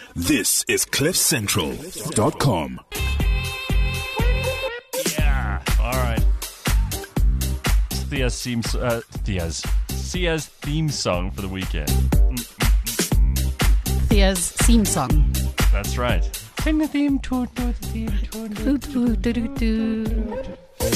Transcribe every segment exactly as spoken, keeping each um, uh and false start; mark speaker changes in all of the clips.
Speaker 1: This is cliff central dot com.
Speaker 2: Yeah. All right. It's Thea's theme, uh, Thea's, Sia's theme song for the weekend.
Speaker 3: Thea's theme song.
Speaker 2: That's right. Sing the theme. Toot, toot, the theme. Toot, toot, toot, toot, toot, toot.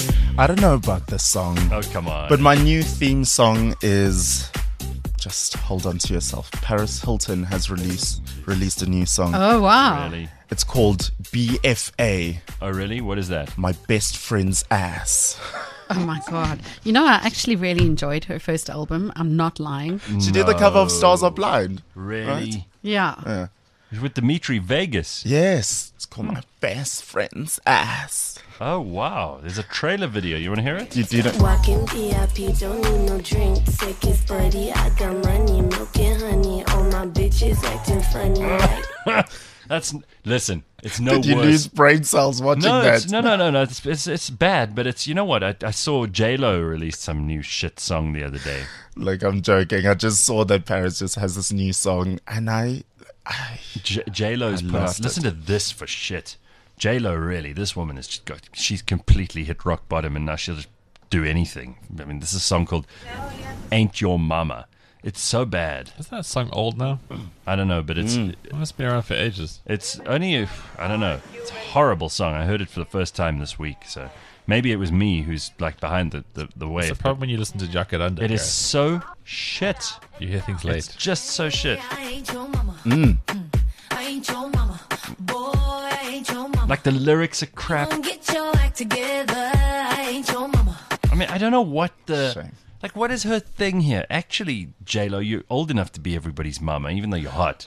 Speaker 4: I don't know about this song.
Speaker 2: Oh, come on.
Speaker 4: But my new theme song is... Just hold on to yourself. Paris Hilton has released released a new song.
Speaker 3: Oh, wow.
Speaker 2: Really?
Speaker 4: It's called B F A.
Speaker 2: Oh, really? What is that?
Speaker 4: My Best Friend's Ass.
Speaker 3: Oh, my God. You know, I actually really enjoyed her first album. I'm not lying.
Speaker 4: She did the cover of Stars Are Blind.
Speaker 2: Really?
Speaker 4: Right?
Speaker 3: Yeah.
Speaker 4: Yeah.
Speaker 2: It's with Dimitri Vegas.
Speaker 4: Yes. It's called My Best Friend's Ass.
Speaker 2: Oh, wow. There's a trailer video. You want to hear it?
Speaker 4: You did it.
Speaker 5: Walking V I P, don't need no drink. Sick is buddy, I got money, milk and honey. All my bitches acting funny. Like,
Speaker 2: That's listen. It's no
Speaker 4: Did you
Speaker 2: worse.
Speaker 4: lose brain cells watching
Speaker 2: no,
Speaker 4: that?
Speaker 2: it's, no, no, no, no. It's, it's it's bad, but it's you know what? I, I saw J Lo release some new shit song the other day.
Speaker 4: Like, I'm joking. I just saw that Paris just has this new song, and I... I
Speaker 2: J Lo's
Speaker 4: I
Speaker 2: put out.
Speaker 4: lost
Speaker 2: Listen
Speaker 4: it.
Speaker 2: to this for shit. J Lo really. This woman has just got. She's completely hit rock bottom, and now she'll just do anything. I mean, this is a song called "Ain't Your Mama." It's so bad.
Speaker 6: Isn't that song old now?
Speaker 2: I don't know, but it's
Speaker 4: Mm.
Speaker 6: It must be around for ages.
Speaker 2: it's only a, I don't know. It's a horrible song. I heard it for the first time this week, so maybe it was me who's like behind the the, the
Speaker 6: It's
Speaker 2: wave.
Speaker 6: the problem when you listen to Jacaranda.
Speaker 2: It is
Speaker 6: Gareth.
Speaker 2: so shit.
Speaker 6: You hear things late.
Speaker 2: It's just so shit.
Speaker 5: I ain't your mama. Mm. I ain't your mama. Boy, I ain't your mama.
Speaker 2: Like the lyrics are crap.
Speaker 5: Don't get your act together. I ain't your mama.
Speaker 2: I mean, I don't know what the
Speaker 4: Shame.
Speaker 2: like. What is her thing here? Actually, J Lo, you're old enough to be everybody's mama, even though you're hot.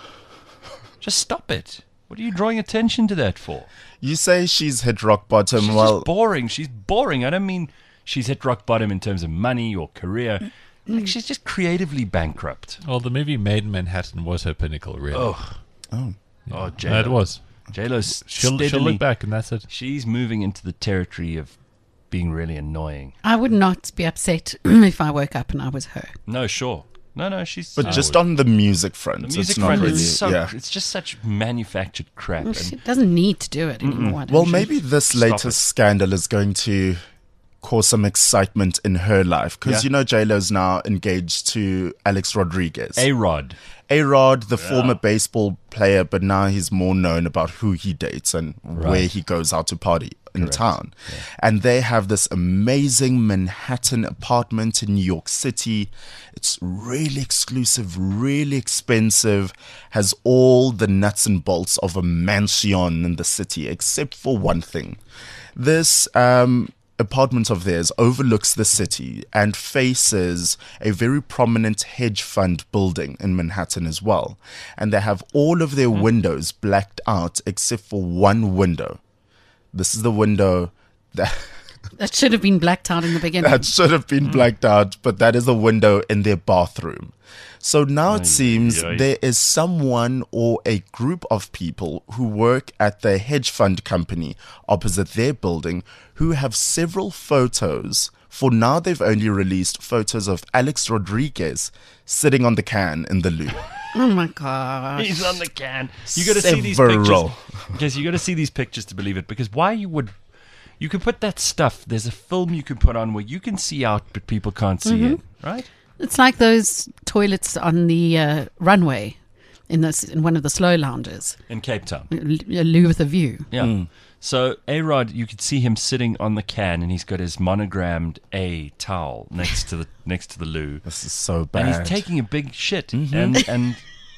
Speaker 2: Just stop it. What are you drawing attention to that for?
Speaker 4: You say she's hit rock bottom.
Speaker 2: She's
Speaker 4: well,
Speaker 2: just boring. She's boring. I don't mean she's hit rock bottom in terms of money or career. Like she's just creatively bankrupt.
Speaker 6: Well, the movie Made in Manhattan was her pinnacle, really.
Speaker 2: Oh,
Speaker 4: oh,
Speaker 2: oh, J
Speaker 6: No, it was.
Speaker 2: J Lo's
Speaker 6: She'll, she'll
Speaker 2: steadily.
Speaker 6: look back and that's it.
Speaker 2: She's moving into the territory of being really annoying.
Speaker 3: I would not be upset if I woke up and I was her.
Speaker 2: No, sure. No, no, she's.
Speaker 4: but
Speaker 2: I
Speaker 4: just
Speaker 2: would.
Speaker 4: on the music front,
Speaker 2: the music
Speaker 4: it's not
Speaker 2: front
Speaker 4: really.
Speaker 2: is so.
Speaker 4: yeah.
Speaker 2: It's just such manufactured crap.
Speaker 3: Well,
Speaker 2: and-
Speaker 3: she doesn't need to do it anymore. I don't
Speaker 4: Well,
Speaker 3: think.
Speaker 4: maybe this
Speaker 2: Stop
Speaker 4: latest
Speaker 2: it.
Speaker 4: scandal is going to cause some excitement in her life because
Speaker 2: Yeah.
Speaker 4: you know J-Lo's now engaged to Alex Rodriguez.
Speaker 2: A-Rod.
Speaker 4: A-Rod, the former baseball player, but now he's more known about who he dates and where
Speaker 2: Right.
Speaker 4: he goes out to party in town. And they have this amazing Manhattan apartment in New York City. It's really exclusive, really expensive, has all the nuts and bolts of a mansion in the city, except for one thing. This um, apartment of theirs overlooks the city and faces a very prominent hedge fund building in Manhattan as well. And they have all of their windows blacked out except for one window. This is the window that
Speaker 3: that should have been blacked out in the beginning.
Speaker 4: that should have been blacked out, but that is a window in their bathroom. So now it seems
Speaker 2: ay.
Speaker 4: there is someone or a group of people who work at the hedge fund company opposite their building who have several photos. For now, they've only released photos of Alex Rodriguez sitting on the can in the loo.
Speaker 3: Oh my gosh.
Speaker 2: He's on the can. You got to see these pictures.
Speaker 4: Several.
Speaker 2: Because you got to see these pictures to believe it. Because why you would, you could put that stuff. There's a film you can put on where you can see out, but people can't see in, right?
Speaker 3: It's like those toilets on the uh, runway in this in one of the slow lounges.
Speaker 2: In Cape Town.
Speaker 3: A loo with a view.
Speaker 2: Yeah. So A-Rod, you could see him sitting on the can, and he's got his monogrammed A towel next to the next to the loo,
Speaker 4: This is so
Speaker 2: and
Speaker 4: bad.
Speaker 2: he's taking a big shit, and and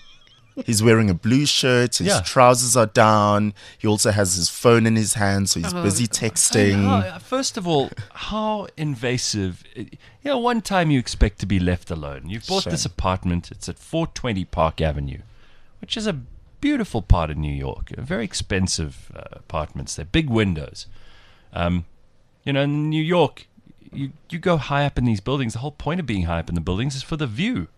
Speaker 4: He's wearing a blue shirt. His
Speaker 2: Yeah.
Speaker 4: trousers are down. He also has his phone in his hand, so he's
Speaker 3: Oh,
Speaker 4: busy
Speaker 2: And
Speaker 4: texting.
Speaker 2: how- first of all, how invasive. You know, one time you expect to be left alone. You've bought
Speaker 4: Shame.
Speaker 2: this apartment. It's at four twenty Park Avenue, which is a beautiful part of New York. Very expensive uh, apartments. They're big windows. Um, you know, in New York, you, you go high up in these buildings. The whole point of being high up in the buildings is for the view.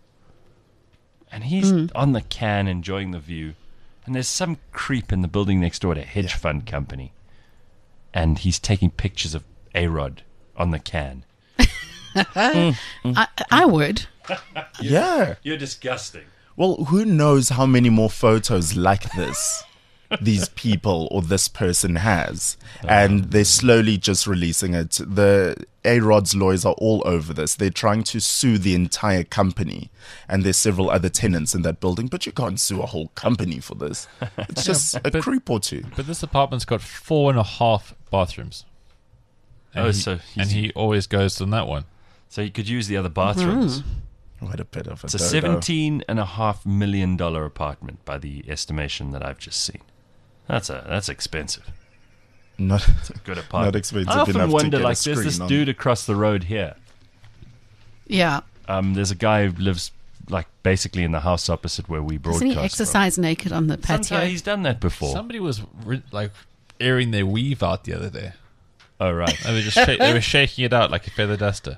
Speaker 2: And he's on the can enjoying the view. And there's some creep in the building next door at a hedge fund company. And he's taking pictures of A-Rod on the can.
Speaker 3: I, I would.
Speaker 4: Yeah.
Speaker 2: You're disgusting.
Speaker 4: Well, who knows how many more photos like this these people or this person has. And they're slowly just releasing it. The A-Rod's lawyers are all over this. They're trying to sue the entire company. And there's several other tenants in that building, but you can't sue a whole company for this. It's just a
Speaker 6: but-
Speaker 4: creep or two.
Speaker 6: But this apartment's got four and a half bathrooms. And
Speaker 2: Oh,
Speaker 6: he,
Speaker 2: so he's-
Speaker 6: and he always goes on that one.
Speaker 2: So you could use the other bathrooms.
Speaker 4: What a bit of a
Speaker 2: It's a
Speaker 4: dodo.
Speaker 2: seventeen and a half million dollar apartment by the estimation that I've just seen. That's a that's expensive.
Speaker 4: Not,
Speaker 2: Good apartment.
Speaker 4: not expensive
Speaker 2: I often
Speaker 4: enough to
Speaker 2: wonder,
Speaker 4: get
Speaker 2: like,
Speaker 4: a
Speaker 2: there's this
Speaker 4: screen on.
Speaker 2: dude across the road here.
Speaker 3: Yeah.
Speaker 2: Um, there's a guy who lives like basically in the house opposite where we broadcast.
Speaker 3: Doesn't he
Speaker 2: from.
Speaker 3: exercise naked on the patio?
Speaker 2: Sometimes he's done that before.
Speaker 6: Somebody was re- like airing their weave out the other day.
Speaker 2: Oh right.
Speaker 6: And they just sha- they were shaking it out like a feather duster.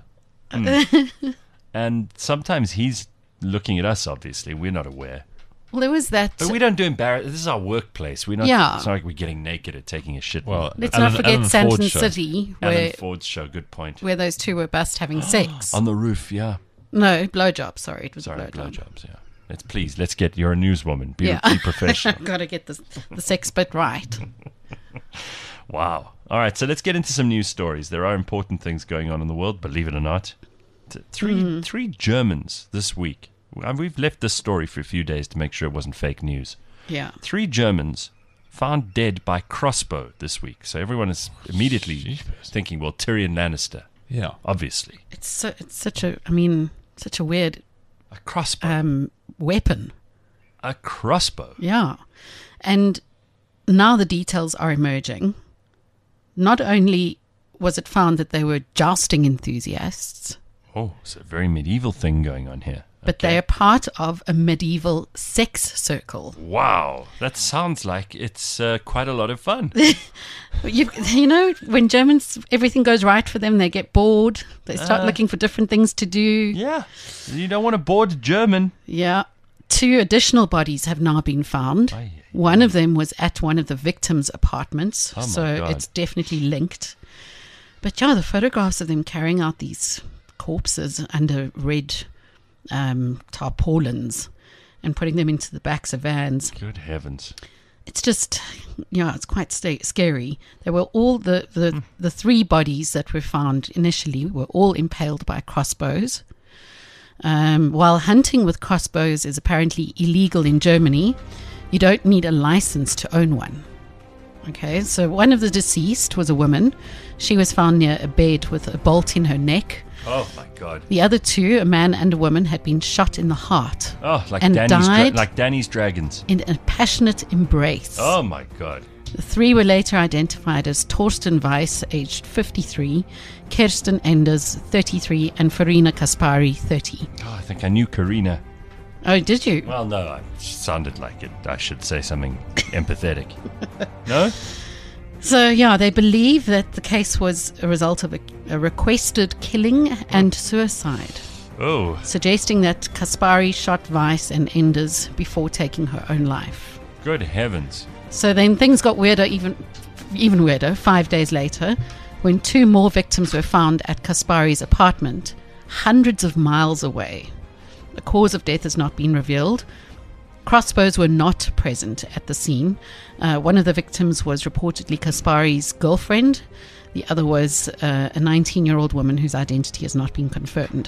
Speaker 2: And sometimes he's looking at us. Obviously, we're not aware.
Speaker 3: Well, there was that.
Speaker 2: But we don't do embarrass. This is our workplace. We're not.
Speaker 3: Yeah.
Speaker 2: It's not like we're getting naked or taking a shit.
Speaker 6: Well,
Speaker 3: Let's
Speaker 6: Alan-
Speaker 3: not forget
Speaker 6: Alan
Speaker 3: Santon
Speaker 6: Ford's show.
Speaker 3: City,
Speaker 2: Alan
Speaker 3: where
Speaker 2: Ford's show. Good point.
Speaker 3: where those two were bust having sex.
Speaker 2: On the roof, yeah.
Speaker 3: No, blowjob. Sorry, it was
Speaker 2: Sorry,
Speaker 3: a blowjob.
Speaker 2: blowjobs. Yeah. Let's please. Let's get. You're a newswoman. Be,
Speaker 3: Yeah.
Speaker 2: be professional.
Speaker 3: Got to get the the sex bit right.
Speaker 2: Wow. All right, so let's get into some news stories. There are important things going on in the world, believe it or not. T- Three
Speaker 3: Mm-hmm.
Speaker 2: three Germans this week. And we've left this story for a few days to make sure it wasn't fake news.
Speaker 3: Yeah.
Speaker 2: Three Germans found dead by crossbow this week. So everyone is immediately
Speaker 6: Jeepers.
Speaker 2: thinking, well, Tyrion Lannister,
Speaker 6: Yeah.
Speaker 2: obviously.
Speaker 3: It's so, it's such a. I mean, such a weird
Speaker 2: A crossbow.
Speaker 3: um, weapon.
Speaker 2: a crossbow.
Speaker 3: Yeah. And now the details are emerging. Not only was it found that they were jousting enthusiasts,
Speaker 2: Oh, it's a very medieval thing going on here.
Speaker 3: but
Speaker 2: Okay.
Speaker 3: they are part of a medieval sex circle.
Speaker 2: Wow, that sounds like it's uh, quite a lot of fun.
Speaker 3: You, you know, when Germans, everything goes right for them, they get bored. They start
Speaker 2: Uh,
Speaker 3: looking for different things to do.
Speaker 2: Yeah, you don't want to board German.
Speaker 3: Yeah. Two additional bodies have now been found.
Speaker 2: Aye, aye,
Speaker 3: One of them was at one of the victims' apartments,
Speaker 2: Oh, my
Speaker 3: so
Speaker 2: God.
Speaker 3: it's definitely linked. But yeah, the photographs of them carrying out these corpses under red um, tarpaulins and putting them into the backs of vans.
Speaker 2: Good heavens.
Speaker 3: It's just, yeah, it's quite sta- scary. They were all the, the, the three bodies that were found initially were all impaled by crossbows. Um, while hunting with crossbows is apparently illegal in Germany, you don't need a license to own one. Okay, so one of the deceased was a woman. She was found near a bed with a bolt in her neck.
Speaker 2: Oh my God.
Speaker 3: The other two, a man and a woman, had been shot in the heart
Speaker 2: Oh, like
Speaker 3: and
Speaker 2: Danny's dra-
Speaker 3: died
Speaker 2: like Danny's dragons.
Speaker 3: in a passionate embrace.
Speaker 2: Oh my God.
Speaker 3: The three were later identified as Torsten Weiss, aged fifty-three, Kirsten Enders, thirty-three, and Farina Kaspari, thirty.
Speaker 2: Oh, I think I knew Karina.
Speaker 3: Oh, did you?
Speaker 2: Well, no, I sounded like it. I should say something empathetic. No?
Speaker 3: So, yeah, they believe that the case was a result of a, a requested killing and suicide,
Speaker 2: Oh,
Speaker 3: suggesting that Kaspari shot Weiss and Enders before taking her own life.
Speaker 2: good heavens.
Speaker 3: So then things got weirder, even even weirder, five days later, when two more victims were found at Kaspari's apartment, hundreds of miles away. The cause of death has not been revealed. Crossbows were not present at the scene. Uh, one of the victims was reportedly Kaspari's girlfriend. The other was uh, a nineteen-year-old woman whose identity has not been confirmed.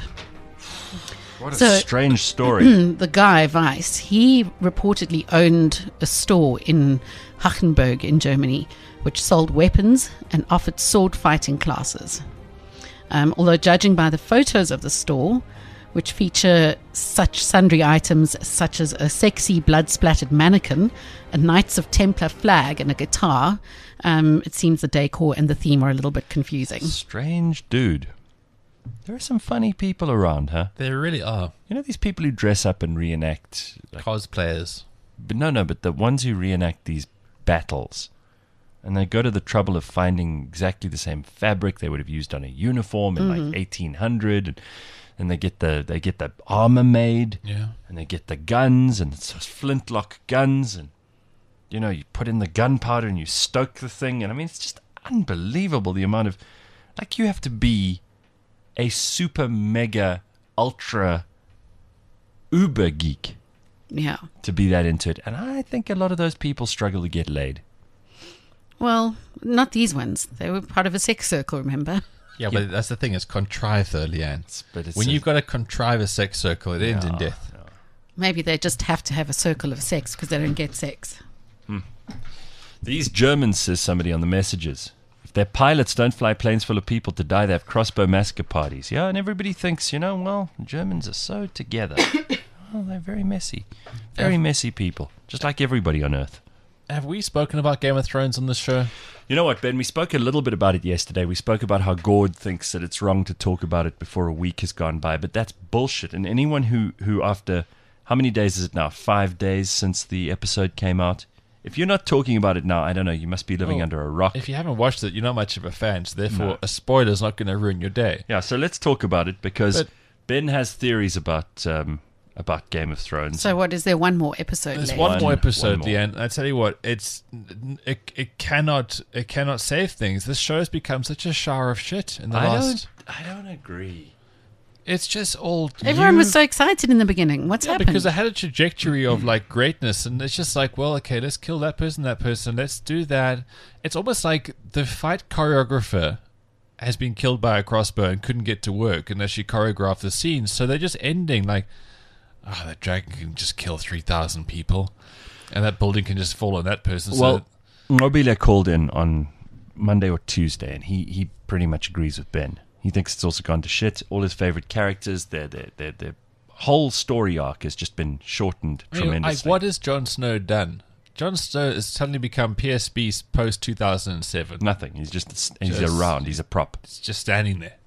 Speaker 2: What a
Speaker 3: So-
Speaker 2: strange story.
Speaker 3: The guy, Weiss, he reportedly owned a store in Hachenburg in Germany, which sold weapons and offered sword fighting classes. Um, although judging by the photos of the store, which feature such sundry items such as a sexy blood-splattered mannequin, a Knights of Templar flag and a guitar, um, it seems the decor and the theme are a little bit confusing.
Speaker 2: Strange dude. There are some funny people around, huh?
Speaker 6: There really are.
Speaker 2: You know these people who dress up and reenact, like,
Speaker 6: Cosplayers.
Speaker 2: but no, no, but the ones who reenact these battles, and they go to the trouble of finding exactly the same fabric they would have used on a uniform in like eighteen hundred, and, and they get the they get the armor made,
Speaker 6: Yeah.
Speaker 2: and they get the guns, and it's those flintlock guns, and you know you put in the gunpowder and you stoke the thing, and I mean it's just unbelievable the amount of, like, you have to be a super mega ultra uber geek
Speaker 3: Yeah.
Speaker 2: to be that into it. And I think a lot of those people struggle to get laid.
Speaker 3: Well, not these ones. They were part of a sex circle, remember?
Speaker 6: Yeah, but that's the thing. It's contrived, though, Leanne.
Speaker 2: But it's
Speaker 6: when
Speaker 2: a-
Speaker 6: you've got to contrive a sex circle, it ends in
Speaker 2: Yeah,
Speaker 6: death.
Speaker 3: Maybe they just have to have a circle of sex because they don't get sex.
Speaker 2: These Germans, says somebody on the messages, if their pilots don't fly planes full of people to die, they have crossbow massacre parties. Yeah, and everybody thinks, you know, well, Germans are so together. Oh, they're very messy. Very messy people, just like everybody on Earth.
Speaker 6: Have we spoken about Game of Thrones on this show?
Speaker 2: You know what, Ben? We spoke a little bit about it yesterday. We spoke about how Gord thinks that it's wrong to talk about it before a week has gone by, but that's bullshit. And anyone who, who after, how many days is it now? Five days since the episode came out? If you're not talking about it now, I don't know, you must be living
Speaker 6: Well,
Speaker 2: under a rock.
Speaker 6: If you haven't watched it, you're not much of a fan, so therefore
Speaker 2: No.
Speaker 6: a spoiler's not going to ruin your day.
Speaker 2: Yeah, so let's talk about it because
Speaker 6: But-
Speaker 2: Ben has theories about um, about Game of Thrones.
Speaker 3: So, what is there? One more episode
Speaker 6: There's
Speaker 3: left?
Speaker 6: one,
Speaker 2: One-
Speaker 6: more episode,
Speaker 2: one more.
Speaker 6: Leanne. I tell you what, it's it, it cannot it cannot save things. This show has become such a shower of shit in the
Speaker 2: I
Speaker 6: last.
Speaker 2: don't, I don't agree.
Speaker 6: It's just all
Speaker 3: Everyone
Speaker 6: you-
Speaker 3: was so excited in the beginning. What's
Speaker 6: yeah,
Speaker 3: happened?
Speaker 6: because I had a trajectory of like greatness, and it's just like, well, okay, let's kill that person, that person, let's do that. It's almost like the fight choreographer has been killed by a crossbow and couldn't get to work unless she choreographed the scene, so they're just ending like, oh, that dragon can just kill three thousand people, and that building can just fall on that person. So
Speaker 2: Well, Nobile called in on Monday or Tuesday, and he, he pretty much agrees with Ben. He thinks it's also gone to shit. All his favorite characters, their their their, their whole story arc has just been shortened
Speaker 6: I mean,
Speaker 2: tremendously.
Speaker 6: like, what has Jon Snow done? Jon Snow has suddenly become P S B's post two thousand seven.
Speaker 2: Nothing. He's just he's
Speaker 6: Just-
Speaker 2: around. He's a prop.
Speaker 6: It's just standing there.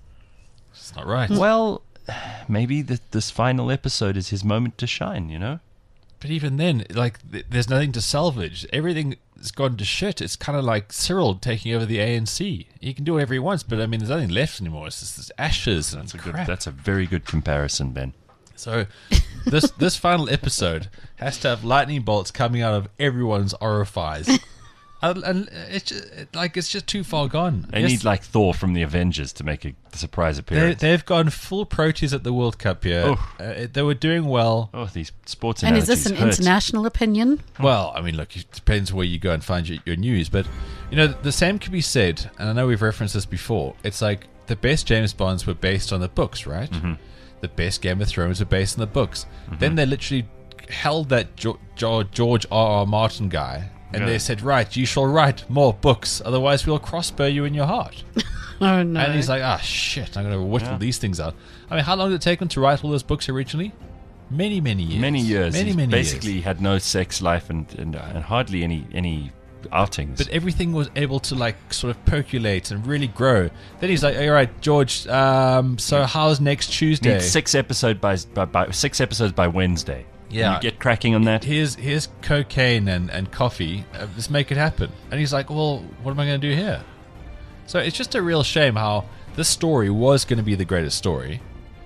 Speaker 6: It's not right.
Speaker 2: Well, maybe the, this final episode is his moment to shine. You know.
Speaker 6: But even then, like, th- there's nothing to salvage. Everything has gone to shit. It's kind of like Cyril taking over the A N C. He can do whatever he wants, but I mean, there's nothing left anymore. It's just this ashes and
Speaker 2: That's a good.
Speaker 6: crap.
Speaker 2: That's a very good comparison, Ben.
Speaker 6: So, this this final episode has to have lightning bolts coming out of everyone's orifice, and, and it's just, like it's just too far gone.
Speaker 2: They
Speaker 6: Yes,
Speaker 2: need like Thor from the Avengers to make a surprise
Speaker 6: they,
Speaker 2: appearance.
Speaker 6: they've gone full Proteas at the World Cup here.
Speaker 2: Oh.
Speaker 6: Uh, they were doing well.
Speaker 2: oh, these sports
Speaker 3: and is
Speaker 2: analogies
Speaker 3: this an
Speaker 2: hurt.
Speaker 3: international opinion?
Speaker 6: Well, I mean, look, it depends where you go and find your, your news. But, you know, the same can be said, and I know we've referenced this before. It's like the best James Bonds were based on the books, right?
Speaker 2: Mm-hmm.
Speaker 6: The best Game of Thrones were based on the books. Then they literally held that jo- jo- George R. R. Martin guy, and
Speaker 2: Yeah.
Speaker 6: they said, right, you shall write more books, otherwise we'll crossbow you in your heart.
Speaker 3: Oh, no.
Speaker 6: And he's like, ah, shit, I'm going to whittle
Speaker 2: Yeah.
Speaker 6: these things out. I mean, how long did it take him to write all those books originally? Many, many years.
Speaker 2: Many years.
Speaker 6: Many,
Speaker 2: He's
Speaker 6: many
Speaker 2: basically
Speaker 6: years.
Speaker 2: had no sex life and, and, and hardly any any outings.
Speaker 6: But everything was able to like sort of percolate and really grow. Then he's like, all right, George, um, so how's next Tuesday?
Speaker 2: Need six episode by, by, by six episodes by Wednesday.
Speaker 6: Yeah.
Speaker 2: Can you get cracking on that.
Speaker 6: Here's here's cocaine and, and coffee. Uh, let's make it happen. And he's like, well, what am I going to do here? So it's just a real shame how this story was going to be the greatest story.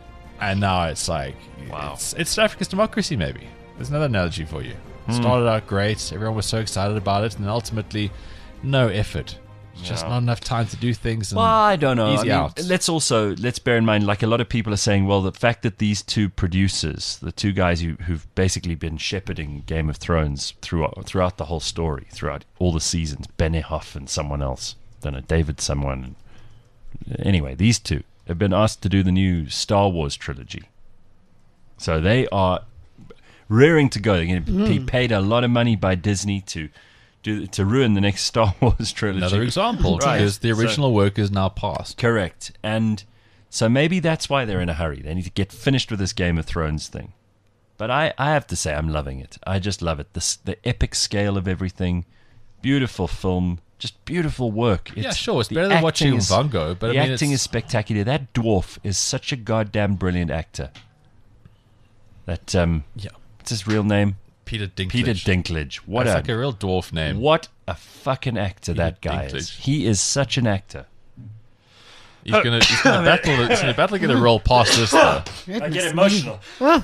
Speaker 6: And now it's like,
Speaker 2: Wow.
Speaker 6: it's, it's South Africa's democracy, maybe. There's another analogy for you. It started out great. Everyone was so excited about it. And then ultimately, no effort. It's just
Speaker 2: Yeah.
Speaker 6: not enough time to do things. And
Speaker 2: Well, I don't know.
Speaker 6: Easy
Speaker 2: I mean,
Speaker 6: out.
Speaker 2: let's also let's bear in mind, like a lot of people are saying, well, the fact that these two producers, the two guys who, who've basically been shepherding Game of Thrones throughout throughout the whole story, throughout all the seasons, Benioff and someone else, don't know, David someone. Anyway, these two have been asked to do the new Star Wars trilogy, so they are rearing to go. They're going to be paid a lot of money by Disney to do to ruin the next Star Wars trilogy.
Speaker 6: another example,
Speaker 2: Right.
Speaker 6: because the
Speaker 2: So-
Speaker 6: original work is now past.
Speaker 2: Correct. And so maybe that's why they're in a hurry. They need to get finished with this Game of Thrones thing. But I, I have to say, I'm loving it. I just love it. This, the epic scale of everything. Beautiful film. Just beautiful work.
Speaker 6: Yeah,
Speaker 2: It's-
Speaker 6: sure. It's
Speaker 2: the
Speaker 6: better than watching
Speaker 2: acting is-
Speaker 6: Vango, but I
Speaker 2: the
Speaker 6: mean,
Speaker 2: acting
Speaker 6: it's,
Speaker 2: is spectacular. That dwarf is such a goddamn brilliant actor. That, um,
Speaker 6: yeah,
Speaker 2: what's his real name?
Speaker 6: Peter Dinklage.
Speaker 2: Peter Dinklage. What
Speaker 6: That's
Speaker 2: a,
Speaker 6: like a real dwarf name.
Speaker 2: what a fucking actor
Speaker 6: Peter
Speaker 2: that guy is.
Speaker 6: Dinklage.
Speaker 2: He is such an actor.
Speaker 6: He's gonna, he's gonna battle. He's gonna battle to get a roll past this. Though.
Speaker 2: I get emotional.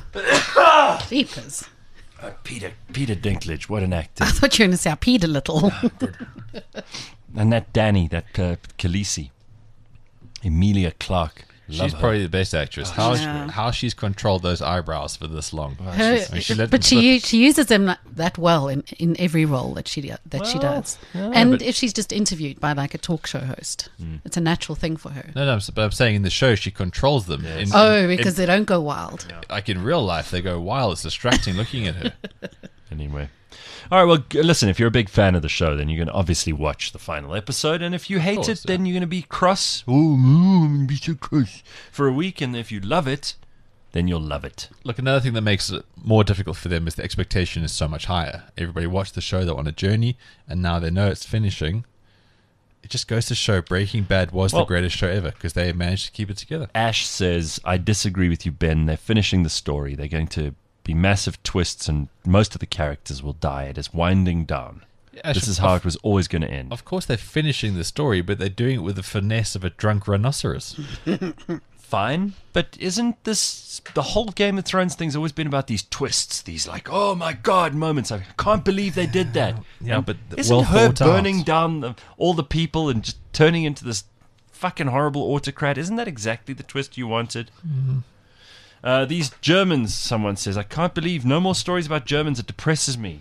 Speaker 3: Jeepers.
Speaker 2: Uh, Peter Peter Dinklage, what an actor.
Speaker 3: I thought you were going to say I peed a little.
Speaker 2: And that Danny, that uh, Khaleesi, Emilia Clarke.
Speaker 6: She's
Speaker 2: her.
Speaker 6: probably the best actress. How
Speaker 3: Yeah.
Speaker 6: how she's controlled those eyebrows for this long.
Speaker 3: Her-
Speaker 6: I mean, she let
Speaker 3: but
Speaker 6: them
Speaker 3: she
Speaker 6: slip.
Speaker 3: u- she uses them like that well in, in every role that she do- that she
Speaker 2: Well,
Speaker 3: does.
Speaker 2: yeah,
Speaker 3: and
Speaker 6: but-
Speaker 3: if she's just interviewed by like a talk show host, it's a natural thing for her.
Speaker 6: No, no, I'm, s- but I'm saying in the show she controls them. In,
Speaker 3: Oh, because they don't go wild.
Speaker 6: like in real life, they go wild. It's distracting looking at her.
Speaker 2: Anyway. All right, well, g- listen, if you're a big fan of the show, then you're going to obviously watch the final episode. And if you hate
Speaker 6: course,
Speaker 2: it,
Speaker 6: yeah.
Speaker 2: then you're going to be cross. Oh, no, I'm going to be so cross for a week. And if you love it, then you'll love it.
Speaker 6: Look, another thing that makes it more difficult for them is the expectation is so much higher. Everybody watched the show, they're on a journey, and now they know it's finishing. It just goes to show Breaking Bad was
Speaker 2: Well-
Speaker 6: the greatest show ever because they managed to keep it together.
Speaker 2: Ash says, I disagree with you, Ben. They're finishing the story. They're going to be massive twists, and most of the characters will die. It is winding down.
Speaker 6: Ash,
Speaker 2: This is how
Speaker 6: of,
Speaker 2: it was always going to end.
Speaker 6: Of course, they're finishing the story, but they're doing it with the finesse of a drunk rhinoceros.
Speaker 2: Fine, but isn't this the whole Game of Thrones thing's always been about these twists, these like, oh my god moments? I can't believe they did that.
Speaker 6: Yeah,
Speaker 2: And
Speaker 6: but
Speaker 2: isn't
Speaker 6: well
Speaker 2: her
Speaker 6: thought out.
Speaker 2: burning down the, all the people and just turning into this fucking horrible autocrat? Isn't that exactly the twist you wanted?
Speaker 6: Mm-hmm.
Speaker 2: Uh, these Germans, someone says, I can't believe no more stories about Germans. It depresses me.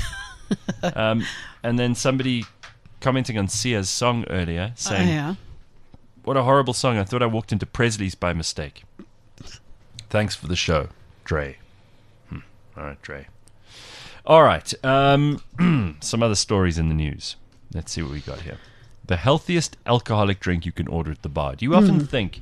Speaker 2: um, and then somebody commenting on Sia's song earlier
Speaker 3: Oh,
Speaker 2: saying,
Speaker 3: yeah.
Speaker 2: what a horrible song. I thought I walked into Presley's by mistake. Thanks for the show, Dre. Hmm. All right, Dre. All right. Um, some other stories in the news. Let's see what we got here. The healthiest alcoholic drink you can order at the bar. Do you often think...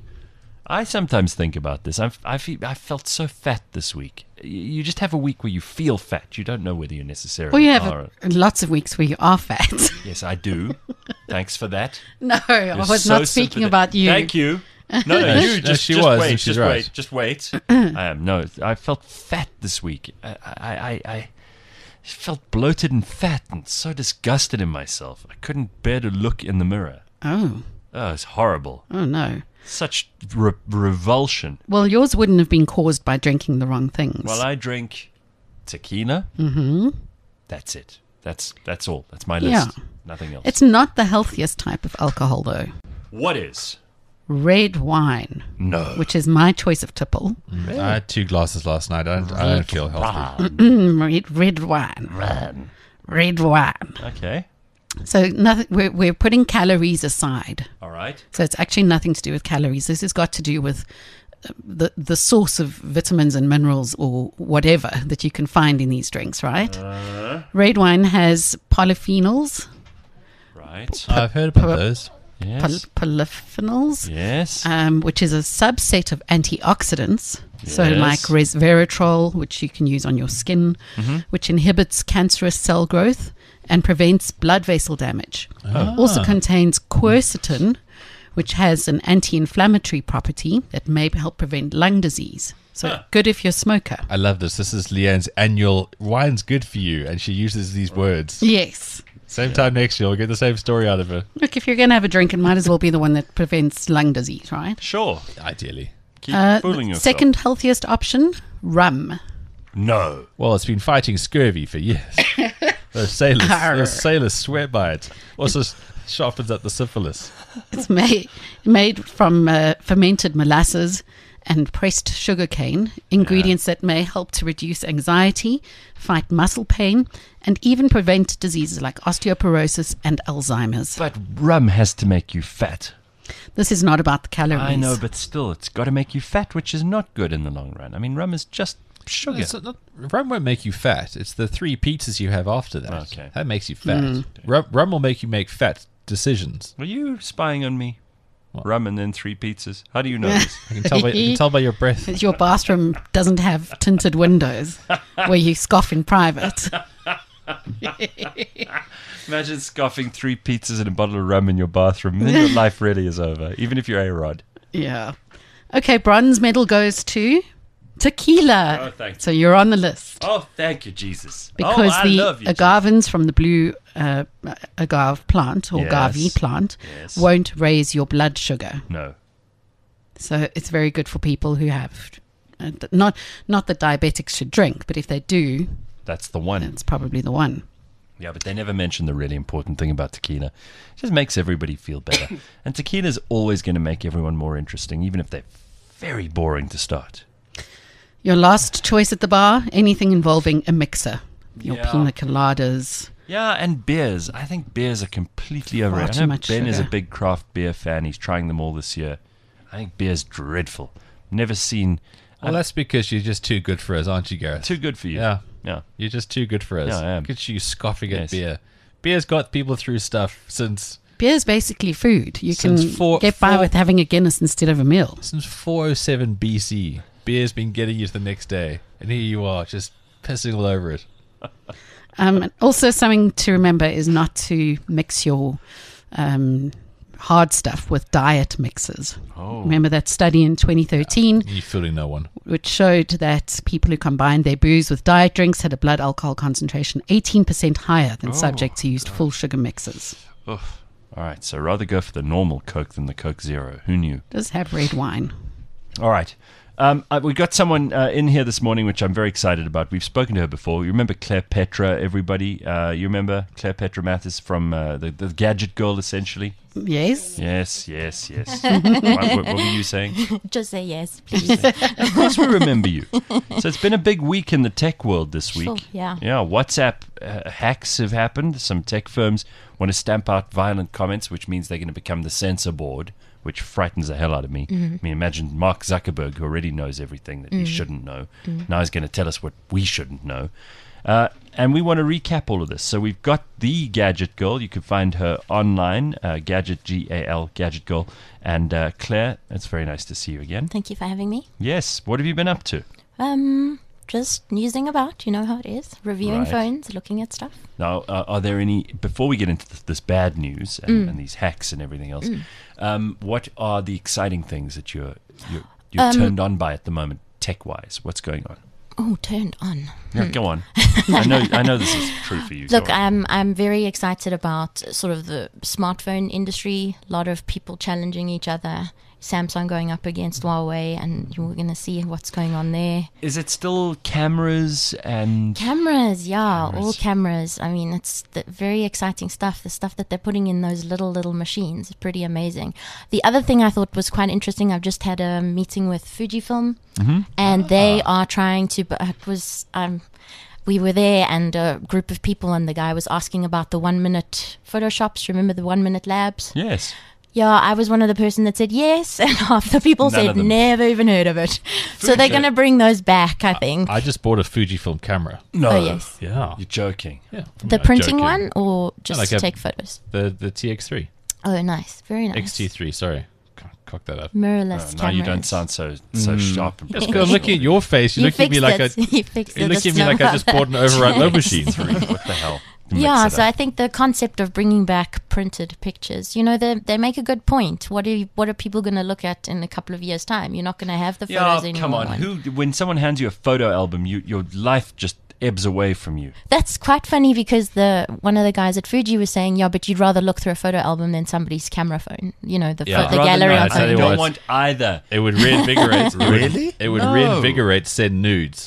Speaker 2: I sometimes think about this. I've, I feel, I felt so fat this week. Y- You just have a week where you feel fat. You don't know whether you necessarily
Speaker 3: Well, you have
Speaker 2: are.
Speaker 3: a, lots of weeks where you are fat.
Speaker 2: Yes, I do. Thanks for that.
Speaker 3: No, I
Speaker 2: You're
Speaker 3: was
Speaker 2: so
Speaker 3: not speaking
Speaker 2: sympathetic.
Speaker 3: about you.
Speaker 2: Thank you. No, no,
Speaker 6: No,
Speaker 2: you
Speaker 6: she-
Speaker 2: just,
Speaker 6: she
Speaker 2: just
Speaker 6: was,
Speaker 2: wait,
Speaker 6: and she's
Speaker 2: just
Speaker 6: right.
Speaker 2: wait, just wait. I am no, I felt fat this week. I, I, I, I felt bloated and fat and so disgusted in myself. I couldn't bear to look in the mirror.
Speaker 3: Oh,
Speaker 2: Oh, it's horrible.
Speaker 3: oh no.
Speaker 2: Such re- revulsion.
Speaker 3: Well, yours wouldn't have been caused by drinking the wrong things.
Speaker 2: Well, I drink tequila. Mm-hmm. That's it. That's that's all. That's my
Speaker 3: Yeah.
Speaker 2: list. Nothing else.
Speaker 3: It's not the healthiest type of alcohol, though.
Speaker 2: What is?
Speaker 3: Red wine,
Speaker 2: No.
Speaker 3: which is my choice of tipple.
Speaker 6: I had two glasses last night. I don't, I don't feel healthy.
Speaker 3: Mm, red, red wine. Red wine.
Speaker 2: Okay.
Speaker 3: So nothing. We're, we're putting calories aside.
Speaker 2: All right.
Speaker 3: So it's actually nothing to do with calories. This has got to do with uh, the the source of vitamins and minerals or whatever that you can find in these drinks, right?
Speaker 2: Uh.
Speaker 3: Red wine has polyphenols,
Speaker 2: Right.
Speaker 6: I've heard about
Speaker 3: Pol-
Speaker 6: those.
Speaker 2: Yes.
Speaker 3: poly- polyphenols,
Speaker 2: Yes.
Speaker 3: um, which is a subset of antioxidants. So,
Speaker 2: Yes.
Speaker 3: like resveratrol, which you can use on your skin,
Speaker 2: Mm-hmm.
Speaker 3: which inhibits cancerous cell growth and prevents blood vessel damage.
Speaker 2: Ah.
Speaker 3: Also contains quercetin, which has an anti-inflammatory property that may help prevent lung disease. So,
Speaker 2: Huh.
Speaker 3: good if you're a smoker.
Speaker 6: I love this. This is Leanne's annual wine's good for you, and she uses these words.
Speaker 3: Yes.
Speaker 6: Same time next year, we'll get the same story out of her.
Speaker 3: Look, if you're going to have a drink, it might as well be the one that prevents lung disease, right?
Speaker 2: Sure.
Speaker 6: Ideally.
Speaker 2: Keep
Speaker 3: Uh,
Speaker 2: fooling yourself.
Speaker 3: second healthiest option, rum.
Speaker 2: No.
Speaker 6: Well, it's been fighting scurvy for years. Those sailors,
Speaker 3: Arr.
Speaker 6: those sailors swear by it. Also s- sharpens up the syphilis.
Speaker 3: It's made made from uh, fermented molasses and pressed sugarcane, ingredients that may help to reduce anxiety, fight muscle pain, and even prevent diseases like osteoporosis and Alzheimer's.
Speaker 2: But rum has to make you fat.
Speaker 3: This is not about the calories.
Speaker 2: I know, but still, it's got to make you fat, which is not good in the long run. I mean, rum is just sugar.
Speaker 6: It's not, rum won't make you fat. It's the three pizzas you have after that.
Speaker 2: Okay.
Speaker 6: That makes you fat.
Speaker 3: Mm.
Speaker 6: Rum, rum will make you make fat decisions.
Speaker 2: Were you spying on me? Rum and then three pizzas. How do you know this?
Speaker 6: I can tell by, you can tell by your breath.
Speaker 3: Your bathroom doesn't have tinted windows where you scoff in private.
Speaker 2: Imagine scoffing three pizzas and a bottle of rum in your bathroom. Then your life really is over, even if you're A-Rod.
Speaker 3: Yeah. Okay, bronze medal goes to tequila.
Speaker 2: Oh, thank you.
Speaker 3: So you're on the list.
Speaker 2: Oh, thank you, Jesus.
Speaker 3: Because
Speaker 2: oh, I
Speaker 3: the
Speaker 2: love you,
Speaker 3: agavins from the blue uh, agave plant or
Speaker 2: Yes.
Speaker 3: agave plant
Speaker 2: Yes.
Speaker 3: won't raise your blood sugar.
Speaker 2: Jesus. No.
Speaker 3: So it's very good for people who have uh, not not that diabetics should drink, but if they do,
Speaker 2: That's the one.
Speaker 3: it's probably the one.
Speaker 2: Yeah, but they never mention the really important thing about tequila. It just makes everybody feel better. And tequila is always going to make everyone more interesting, even if they're very boring to start.
Speaker 3: Your last choice at the bar, anything involving a mixer. Your
Speaker 2: Yeah.
Speaker 3: pina coladas.
Speaker 2: Yeah, and beers. I think beers are completely
Speaker 3: Far
Speaker 2: overrated.
Speaker 3: too
Speaker 2: I know
Speaker 3: much
Speaker 2: Ben is a
Speaker 3: sugar.
Speaker 2: big craft beer fan. He's trying them all this year. I think beer's dreadful. Never seen...
Speaker 6: Well, that's because you're just too good for us, aren't you, Gareth?
Speaker 2: Too good for you.
Speaker 6: Yeah.
Speaker 2: Yeah.
Speaker 6: You're just too good for us.
Speaker 2: Yeah, I am.
Speaker 6: Look at you scoffing
Speaker 2: Yes.
Speaker 6: at beer. Beer's got people through stuff since
Speaker 3: Beer is basically food. You can
Speaker 6: Since four-
Speaker 3: get by
Speaker 6: four-
Speaker 3: with having a Guinness instead of a meal.
Speaker 6: since four oh seven B C. Beer's been getting you to the next day, and here you are, just pissing all over it.
Speaker 3: Um, and also, something to remember is not to mix your um, hard stuff with diet mixers.
Speaker 2: Oh.
Speaker 3: Remember that study in twenty thirteen,
Speaker 6: You're fooling no one.
Speaker 3: which showed that people who combined their booze with diet drinks had a blood alcohol concentration eighteen percent higher than
Speaker 2: Oh,
Speaker 3: subjects who used full sugar mixers.
Speaker 2: Oof. All right, so rather go for the normal Coke than the Coke Zero. Who knew?
Speaker 3: Does have red wine.
Speaker 2: All right. Um, uh, we got someone uh, in here this morning, which I'm very excited about. We've spoken to her before. You remember Claire Petra, everybody? Uh, you remember Claire Petra Mathis from uh, the, the Gadget Girl, essentially?
Speaker 3: Yes.
Speaker 2: Yes, yes, yes. what, what, what were you saying?
Speaker 7: Just say yes, please.
Speaker 2: Of course we remember you. So it's been a big week in the tech world this week.
Speaker 7: Sure, yeah.
Speaker 2: Yeah, WhatsApp uh, hacks have happened. Some tech firms want to stamp out violent comments, which means they're going to become the censor board, which frightens the hell out of me.
Speaker 7: Mm-hmm.
Speaker 2: I mean, imagine Mark Zuckerberg, who already knows everything that
Speaker 7: Mm.
Speaker 2: he shouldn't know. Now he's going to tell us what we shouldn't know. Uh, and we want to recap all of this. So we've got the Gadget Girl. You can find her online, uh, Gadget, G A L, Gadget Girl. And uh, Claire, it's very nice to see you again.
Speaker 7: Thank you for having me.
Speaker 2: Yes, what have you been up to?
Speaker 7: Um, just musing about, you know how it is. Reviewing
Speaker 2: Right.
Speaker 7: phones, looking at stuff.
Speaker 2: Now, uh, are there any, before we get into th- this bad news
Speaker 7: Mm.
Speaker 2: and, and these hacks and everything else, um, what are the exciting things that you're, you're, you're
Speaker 7: Um,
Speaker 2: turned on by at the moment, tech-wise? What's going on?
Speaker 7: Oh, turned on.
Speaker 2: Yeah, go on. I know I know this is true for you.
Speaker 7: Look,
Speaker 2: Go on.
Speaker 7: I'm I'm very excited about sort of the smartphone industry. A lot of people challenging each other. Samsung going up against Huawei, and you're going to see what's going on there.
Speaker 2: Is it still cameras and...
Speaker 7: Cameras, yeah, all
Speaker 2: Cameras.
Speaker 7: cameras. I mean, it's the very exciting stuff. The stuff that they're putting in those little, little machines is pretty amazing. The other thing I thought was quite interesting, I've just had a meeting with Fujifilm, and they are trying to, but it was, um, we were there and a group of people, and the guy was asking about the one minute Photoshops. Remember the one minute labs?
Speaker 2: Yes.
Speaker 7: Yeah, I was one of the person that said yes, and half the people
Speaker 2: None of
Speaker 7: said
Speaker 2: them.
Speaker 7: never even heard of it. So they're going to bring those back, I think.
Speaker 6: I just bought a Fujifilm camera.
Speaker 2: No.
Speaker 7: Oh, yes.
Speaker 6: Yeah.
Speaker 2: You're joking.
Speaker 6: Yeah.
Speaker 7: The
Speaker 6: I'm
Speaker 7: printing
Speaker 6: joking.
Speaker 7: one, or just
Speaker 6: like
Speaker 7: to
Speaker 6: a-
Speaker 7: take photos?
Speaker 6: The the T X three.
Speaker 7: Oh, nice. Very nice.
Speaker 6: X T three, sorry. Co- Cock that up.
Speaker 7: Mirrorless
Speaker 2: No, now
Speaker 7: cameras.
Speaker 2: you don't sound so so sharp. And
Speaker 6: Yes, 'cause I'm looking at your face. You're
Speaker 7: You
Speaker 6: looking at me
Speaker 7: fixed
Speaker 6: like
Speaker 7: it.
Speaker 6: I,
Speaker 7: You fixed
Speaker 6: you're
Speaker 7: it.
Speaker 6: looking at
Speaker 7: It's
Speaker 6: me like I
Speaker 7: not
Speaker 6: just bought an override low machine.
Speaker 2: What the hell? Mix
Speaker 7: Yeah,
Speaker 2: it
Speaker 7: so I
Speaker 2: up.
Speaker 7: think the concept of bringing back printed pictures, you know, they they make a good point. What are you, what are people going to look at in a couple of years' time? You're not going to have the
Speaker 2: Yeah,
Speaker 7: photos anymore.
Speaker 2: come on. Who? When someone hands you a photo album, you, your life just ebbs away from you.
Speaker 7: That's quite funny because the one of the guys at Fuji was saying, yeah, but you'd rather look through a photo album than somebody's camera phone. You know, the,
Speaker 6: Yeah.
Speaker 7: pho- the
Speaker 2: Rather
Speaker 7: gallery
Speaker 2: not.
Speaker 7: on
Speaker 6: I tell
Speaker 2: I
Speaker 6: you
Speaker 7: phone.
Speaker 6: what,
Speaker 2: don't want either.
Speaker 6: It would reinvigorate. it would-
Speaker 4: Really?
Speaker 6: It would
Speaker 2: No.
Speaker 6: reinvigorate said nudes.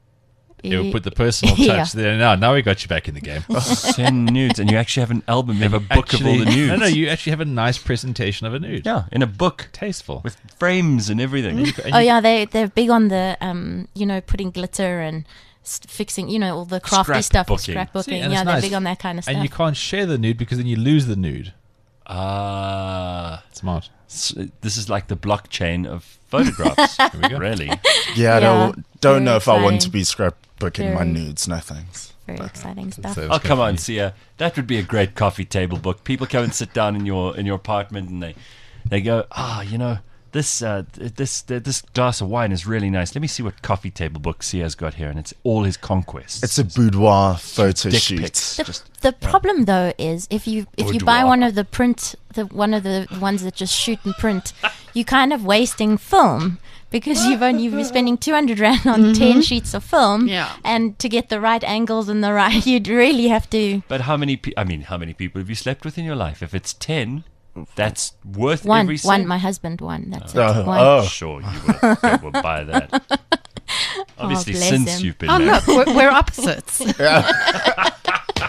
Speaker 6: It would put the personal touch
Speaker 7: Yeah.
Speaker 6: there. Now, now we got you back in the game.
Speaker 2: Send nudes, and you actually have an album. You have a book of all the
Speaker 6: Actually-
Speaker 2: nudes.
Speaker 6: No, no, you actually have a nice presentation of a nude.
Speaker 2: Yeah, in a book
Speaker 6: Tasteful.
Speaker 2: with frames and everything.
Speaker 6: And
Speaker 7: Oh
Speaker 6: you-
Speaker 7: yeah, they they're big on the um, you know, putting glitter and st- fixing, you know, all the crafty stuff,
Speaker 2: Scrapbooking.
Speaker 7: scrapbooking.
Speaker 6: See, and
Speaker 7: Yeah,
Speaker 6: it's
Speaker 7: they're
Speaker 6: nice.
Speaker 7: big on that kind of stuff.
Speaker 6: And you can't share the nude because then you lose the nude.
Speaker 2: Ah,
Speaker 6: Smart.
Speaker 2: s- this is like the blockchain of photographs.
Speaker 6: Here we go.
Speaker 2: Really?
Speaker 4: Yeah, I
Speaker 7: Yeah,
Speaker 4: don't, don't know
Speaker 7: very
Speaker 4: if I want to
Speaker 7: exciting.
Speaker 4: be scrapbooking my
Speaker 7: Very-
Speaker 4: nudes. No thanks.
Speaker 7: Very exciting stuff.
Speaker 6: So
Speaker 2: Oh,
Speaker 6: it's
Speaker 2: come
Speaker 6: gonna
Speaker 2: on,
Speaker 6: be-
Speaker 2: Sia. That would be a great coffee table book. People come and sit down in your in your apartment, and they they go, ah, you know, this uh, th- this th- this glass of wine is really nice. Let me see what coffee table book Sia's got here, and it's all his conquests.
Speaker 4: It's a boudoir photo
Speaker 2: dick
Speaker 4: shoot.
Speaker 2: pics.
Speaker 7: The,
Speaker 2: Just
Speaker 7: the problem though is if you if you buy
Speaker 2: Boudoir.
Speaker 7: one of the print the one of the ones that just shoot and print, you're kind of wasting film because you've only you're spending two hundred rand on ten sheets of film,
Speaker 3: Yeah.
Speaker 7: and to get the right angles and the right, you'd really have to
Speaker 2: But how many? Pe- I mean, how many people have you slept with in your life? If it's ten, that's worth
Speaker 7: one
Speaker 2: every
Speaker 7: one
Speaker 2: cent.
Speaker 7: my husband one. That's
Speaker 4: Oh,
Speaker 7: it. One.
Speaker 4: oh.
Speaker 2: Sure, you will, you will buy that. Obviously,
Speaker 7: bless
Speaker 2: since
Speaker 7: him.
Speaker 2: you've been
Speaker 3: Oh,
Speaker 2: married.
Speaker 3: look, we're, we're opposites.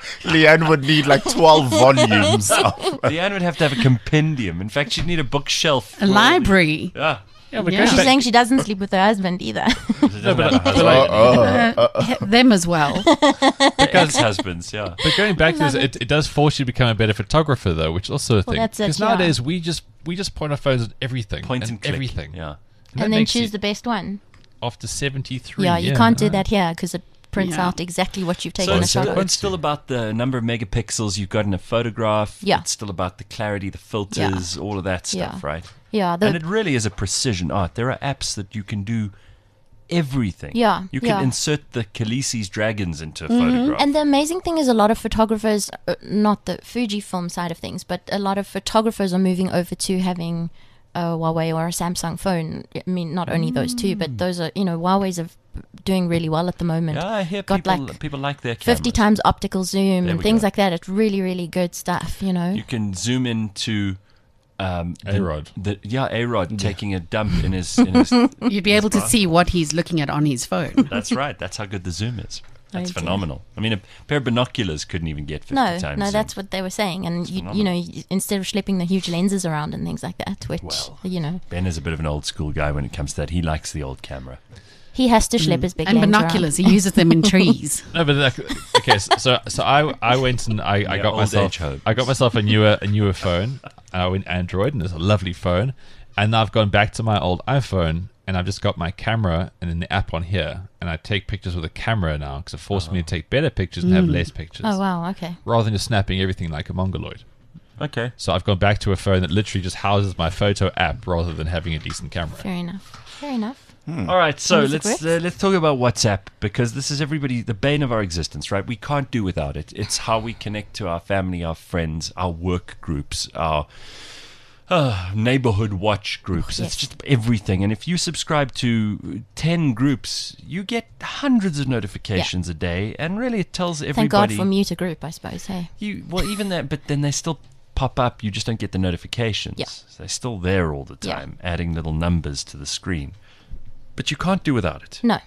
Speaker 4: Leanne would need like twelve volumes. Of,
Speaker 2: Leanne would have to have a compendium. In fact, she'd need a bookshelf.
Speaker 3: A library.
Speaker 2: Yeah.
Speaker 6: Yeah, but
Speaker 3: Yeah.
Speaker 6: going
Speaker 7: She's
Speaker 6: back-
Speaker 7: saying she doesn't sleep with her husband either.
Speaker 2: She doesn't
Speaker 6: but-
Speaker 2: have a
Speaker 6: but
Speaker 2: husband.
Speaker 6: like-
Speaker 3: Uh, them as well.
Speaker 2: Because husbands, yeah.
Speaker 6: But going back to this, it, it does force you to become a better photographer, though, which is also a thing.
Speaker 7: that's it,
Speaker 6: Because
Speaker 7: yeah.
Speaker 6: nowadays we just we just point our phones at everything,
Speaker 2: Point and click.
Speaker 6: everything,
Speaker 2: Yeah.
Speaker 6: that
Speaker 7: And then
Speaker 6: makes
Speaker 7: choose
Speaker 6: you-
Speaker 7: the best one.
Speaker 6: after seventy-three.
Speaker 7: Yeah, you can't do
Speaker 6: right.
Speaker 7: that here because it prints
Speaker 3: Yeah.
Speaker 7: out exactly what you've taken
Speaker 2: So
Speaker 7: a
Speaker 2: it's,
Speaker 7: shot
Speaker 2: still,
Speaker 7: of.
Speaker 2: it's still about the number of megapixels you've got in a photograph.
Speaker 7: Yeah.
Speaker 2: It's still about the clarity, the filters, all of that stuff,
Speaker 7: Yeah.
Speaker 2: right?
Speaker 7: Yeah, the,
Speaker 2: And it really is a precision art. There are apps that you can do everything.
Speaker 7: Yeah,
Speaker 2: You can
Speaker 7: yeah.
Speaker 2: insert the Khaleesi's dragons into a photograph.
Speaker 7: And the amazing thing is, a lot of photographers, uh, not the Fujifilm side of things, but a lot of photographers are moving over to having a Huawei or a Samsung phone. I mean, not only those two, but those are, you know, Huawei's are doing really well at the moment.
Speaker 2: yeah, I hear
Speaker 7: got
Speaker 2: people
Speaker 7: like
Speaker 2: people like their cameras.
Speaker 7: fifty times optical zoom
Speaker 2: There
Speaker 7: and
Speaker 2: we
Speaker 7: things
Speaker 2: go.
Speaker 7: like that. It's really, really good stuff, you know.
Speaker 2: You can zoom into um, the-
Speaker 6: A-Rod.
Speaker 2: The, yeah, A-Rod taking a dump in his. In his
Speaker 3: You'd be able to see what he's looking at on his phone.
Speaker 2: that's right. That's how good the zoom is. That's
Speaker 7: Oh, dear.
Speaker 2: phenomenal. I mean, a pair of binoculars couldn't even get fifty
Speaker 7: No,
Speaker 2: times.
Speaker 7: no,
Speaker 2: zoom.
Speaker 7: that's what they were saying. And, you, you
Speaker 2: phenomenal.
Speaker 7: know, y- instead of schlepping the huge lenses around and things like that, which,
Speaker 2: Well.
Speaker 7: you know,
Speaker 2: Ben is a bit of an old school guy when it comes to that. He likes the old camera.
Speaker 7: he has to schlep his big
Speaker 3: And
Speaker 7: lens
Speaker 3: binoculars. He uses them in trees.
Speaker 6: No, but like, okay, so so, so I I went and I, I
Speaker 2: Yeah,
Speaker 6: got
Speaker 2: old
Speaker 6: myself
Speaker 2: age homes.
Speaker 6: I got myself a newer a newer phone. I went Android, and it's a lovely phone. And now I've gone back to my old iPhone, and I've just got my camera and then the app on here, and I take pictures with a camera now because it forced me to take better pictures and have less pictures,
Speaker 7: around. Oh, wow, okay.
Speaker 6: rather than just snapping everything like a mongoloid.
Speaker 2: Okay.
Speaker 6: So I've gone back to a phone that literally just houses my photo app rather than having a decent camera.
Speaker 7: Fair enough. Fair enough.
Speaker 2: All right, so
Speaker 7: Music
Speaker 2: let's
Speaker 7: works.
Speaker 2: uh, let's talk about WhatsApp, because this is everybody the bane of our existence, right? We can't do without it. It's how we connect to our family, our friends, our work groups, our uh, neighborhood watch groups.
Speaker 7: Yes.
Speaker 2: It's just everything. And if you subscribe to ten groups, you get hundreds of notifications a day, and really it tells
Speaker 7: Thank God
Speaker 2: everybody.
Speaker 7: for mute a group, I suppose. Hey,
Speaker 2: You well, even that, but then they still pop up. You just don't get the notifications.
Speaker 7: Yeah.
Speaker 2: So they're still there all the
Speaker 7: Yeah.
Speaker 2: time, adding little numbers to the screen. But you can't do without it.
Speaker 7: no.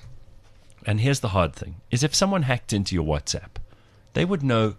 Speaker 2: And here's the hard thing: is if someone hacked into your WhatsApp, they would know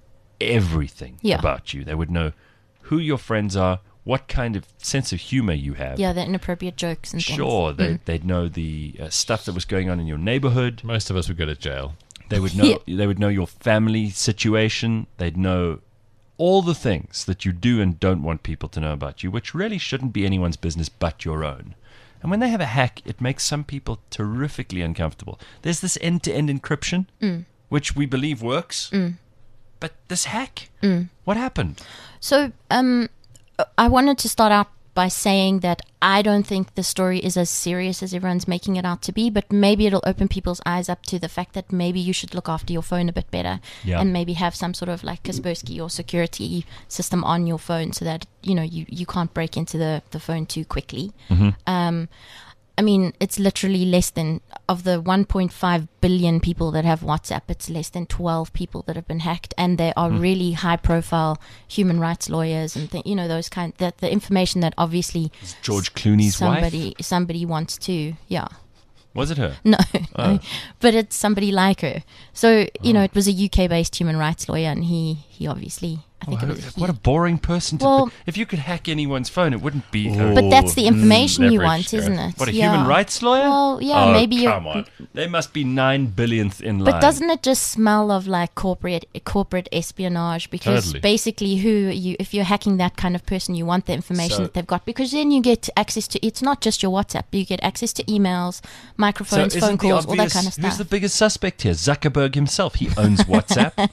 Speaker 2: everything
Speaker 7: Yeah.
Speaker 2: about you. They would know who your friends are, what kind of sense of humor you have.
Speaker 7: Yeah, the inappropriate jokes and things.
Speaker 2: Sure, they, they'd know the uh, stuff that was going on in your neighborhood.
Speaker 6: Most of us would go to jail.
Speaker 2: They would know. They would know your family situation. They'd know all the things that you do and don't want people to know about you, which really shouldn't be anyone's business but your own. And when they have a hack, it makes some people terrifically uncomfortable. There's this end-to-end encryption, which we believe works, but this hack, what happened?
Speaker 7: So, um, I wanted to start out by saying that I don't think the story is as serious as everyone's making it out to be, but maybe it'll open people's eyes up to the fact that maybe you should look after your phone a bit better,
Speaker 2: Yeah.
Speaker 7: and maybe have some sort of like Kaspersky or security system on your phone so that, you know, you, you can't break into the, the phone too quickly. Um, I mean, it's literally less than, of the one point five billion people that have WhatsApp, it's less than twelve people that have been hacked, and they are really high profile human rights lawyers and, th- you know, those kind, that the information that obviously
Speaker 2: Is George Clooney's
Speaker 7: somebody
Speaker 2: wife?
Speaker 7: somebody wants to, yeah.
Speaker 2: Was it her?
Speaker 7: No,
Speaker 2: Oh.
Speaker 7: no, but it's somebody like her. So, you know, it was a U K based human rights lawyer, and he, he obviously, I think it was he.
Speaker 2: What a boring person to
Speaker 7: Well-
Speaker 2: be. If you could hack anyone's phone, it wouldn't be her.
Speaker 7: But that's the information you
Speaker 6: leverage,
Speaker 7: want,
Speaker 6: yeah.
Speaker 7: isn't it?
Speaker 2: What, a
Speaker 7: Yeah.
Speaker 2: human rights lawyer?
Speaker 7: Well, yeah,
Speaker 2: oh,
Speaker 7: maybe you're-
Speaker 2: come on. They must be nine billionth in line.
Speaker 7: But doesn't it just smell of like corporate corporate espionage? Because
Speaker 6: Totally.
Speaker 7: basically, who you if you're hacking that kind of person, you want the information
Speaker 2: So-
Speaker 7: that they've got, because then you get access to. It's not just your WhatsApp; you get access to emails,
Speaker 2: So
Speaker 7: microphones,
Speaker 2: isn't
Speaker 7: phone
Speaker 2: the
Speaker 7: calls, all that
Speaker 2: obvious-
Speaker 7: kind of
Speaker 2: Who's
Speaker 7: stuff.
Speaker 2: the biggest suspect here? Zuckerberg himself. He owns WhatsApp.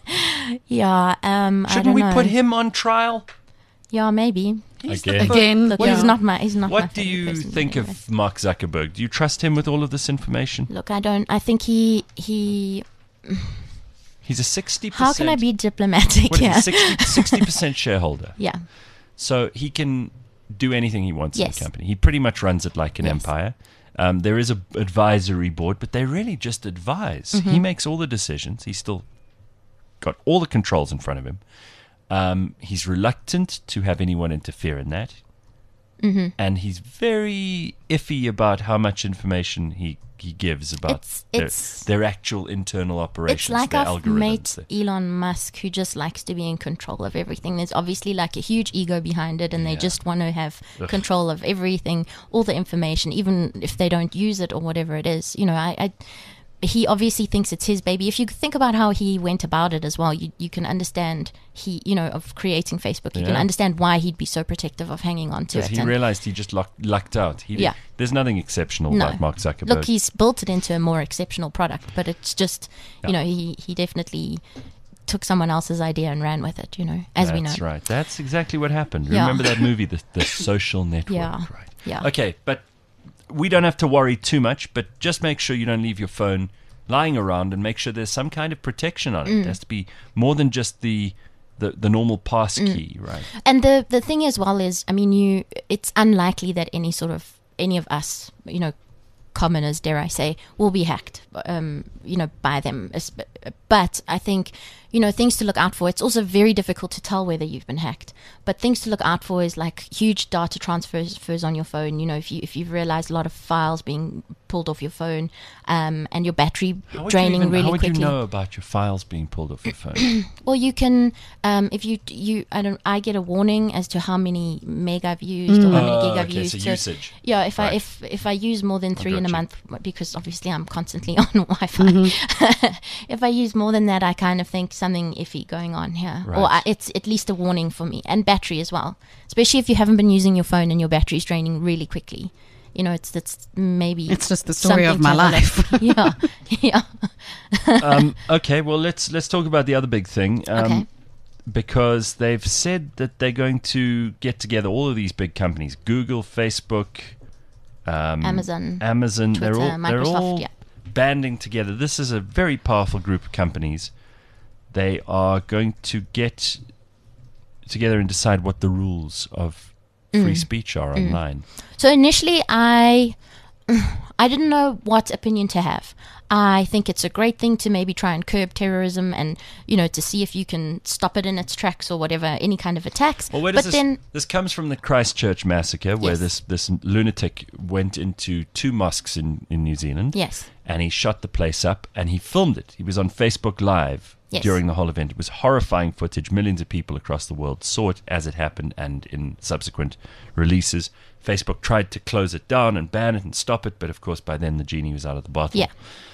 Speaker 7: Yeah, um, I
Speaker 2: Shouldn't
Speaker 7: don't
Speaker 2: we
Speaker 7: know.
Speaker 2: put him on trial?
Speaker 7: Yeah, maybe.
Speaker 2: He's the
Speaker 6: Again.
Speaker 2: fir-
Speaker 3: Again,
Speaker 7: Look,
Speaker 3: yeah.
Speaker 7: he's not my. He's not. my
Speaker 2: What do
Speaker 7: favorite
Speaker 2: you
Speaker 7: person
Speaker 2: think
Speaker 7: anyway.
Speaker 2: of Mark Zuckerberg? Do you trust him with all of this information?
Speaker 7: Look, I don't. I think he he.
Speaker 2: He's a sixty percent.
Speaker 7: How can I be diplomatic
Speaker 2: What
Speaker 7: here?
Speaker 2: is he, sixty percent shareholder.
Speaker 7: Yeah.
Speaker 2: So he can do anything he wants in
Speaker 7: Yes.
Speaker 2: the company. He pretty much runs it like an
Speaker 7: Yes.
Speaker 2: empire. Um, there is a advisory board, but they really just advise.
Speaker 7: Mm-hmm.
Speaker 2: He makes all the decisions. He's still got all the controls in front of him. Um, he's reluctant to have anyone interfere in that.
Speaker 7: Mm-hmm.
Speaker 2: and he's very iffy about how much information he, he gives about
Speaker 7: It's-
Speaker 2: their,
Speaker 7: it's-
Speaker 2: their actual internal operations,
Speaker 7: It's like
Speaker 2: their
Speaker 7: our
Speaker 2: algorithms.
Speaker 7: mate
Speaker 2: their-
Speaker 7: Elon Musk, who just likes to be in control of everything. There's obviously like a huge ego behind it, and they
Speaker 2: Yeah.
Speaker 7: just want to have
Speaker 2: Ugh.
Speaker 7: control of everything, all the information, even if they don't use it or whatever it is. You know, I, I he obviously thinks it's his baby. If you think about how he went about it as well, you you can understand he, you know, of creating Facebook. You can
Speaker 2: Yeah.
Speaker 7: understand why he'd be so protective of hanging on to
Speaker 2: Because
Speaker 7: it.
Speaker 2: he
Speaker 7: And
Speaker 2: realized he just luck, lucked out. He,
Speaker 7: Yeah.
Speaker 2: There's nothing exceptional
Speaker 7: No.
Speaker 2: about Mark Zuckerberg.
Speaker 7: look, he's built it into a more exceptional product, but it's just,
Speaker 2: Yeah.
Speaker 7: you know, he he definitely took someone else's idea and ran with it. You know, as
Speaker 2: That's
Speaker 7: we know.
Speaker 2: right. That's exactly what happened.
Speaker 7: Yeah.
Speaker 2: Remember that movie, The, the Social Network,
Speaker 7: Yeah.
Speaker 2: right?
Speaker 7: Yeah.
Speaker 2: Okay, but we don't have to worry too much, but just make sure you don't leave your phone lying around, and make sure there's some kind of protection on it.
Speaker 7: Mm.
Speaker 2: It has to be more than just the the, the normal pass
Speaker 7: Mm.
Speaker 2: key, right?
Speaker 7: And the the thing as well is, I mean, you it's unlikely that any sort of any of us, you know, commoners, dare I say, will be hacked, um, you know, by them. Es- But I think, you know, things to look out for. It's also very difficult to tell whether you've been hacked. But things to look out for is like huge data transfers transfers on your phone. You know, if you if you've realized a lot of files being pulled off your phone, um, and your battery
Speaker 2: How would
Speaker 7: draining
Speaker 2: you even,
Speaker 7: really
Speaker 2: how would
Speaker 7: quickly.
Speaker 2: you know about your files being pulled off your phone?
Speaker 7: Well, you can, um, if you you I don't I get a warning as to how many meg I've used or how many gig
Speaker 2: Oh,
Speaker 7: I've
Speaker 2: okay,
Speaker 7: used.
Speaker 2: so usage.
Speaker 7: Yeah, if
Speaker 2: Right.
Speaker 7: I if if I use more than three in a
Speaker 2: gotcha.
Speaker 7: month, because obviously I'm constantly on Wi-Fi. If I use more than that, I kind of think something iffy going on here, or
Speaker 2: Right.
Speaker 7: I, it's at least a warning for me. And battery as well, especially if you haven't been using your phone and your battery's draining really quickly. You know, it's it's maybe
Speaker 3: It's just the story of
Speaker 7: something
Speaker 3: my
Speaker 7: to have a
Speaker 3: life.
Speaker 7: look- yeah, yeah.
Speaker 2: um, okay, well let's let's talk about the other big thing. Um,
Speaker 7: Okay.
Speaker 2: Because they've said that they're going to get together all of these big companies: Google, Facebook, um,
Speaker 7: Amazon,
Speaker 2: Amazon.
Speaker 7: Twitter,
Speaker 2: they're all they're
Speaker 7: Microsoft,
Speaker 2: all
Speaker 7: yeah.
Speaker 2: banding together. This is a very powerful group of companies. They are going to get together and decide what the rules of free
Speaker 7: Mm.
Speaker 2: speech are online.
Speaker 7: So initially, I I didn't know what opinion to have. I think it's a great thing to maybe try and curb terrorism, and you know, to see if you can stop it in its tracks or whatever, any kind of attacks.
Speaker 2: Well, where
Speaker 7: but
Speaker 2: does this,
Speaker 7: then,
Speaker 2: this comes from the Christchurch massacre, where
Speaker 7: Yes.
Speaker 2: this, this lunatic went into two mosques in, in New Zealand.
Speaker 7: yes,
Speaker 2: And he shot the place up, and he filmed it. He was on Facebook Live
Speaker 7: Yes.
Speaker 2: during the whole event. It was horrifying footage. Millions of people across the world saw it as it happened, and in subsequent releases, Facebook tried to close it down and ban it and stop it, but of course by then the genie was out of the bottle.
Speaker 7: Yeah.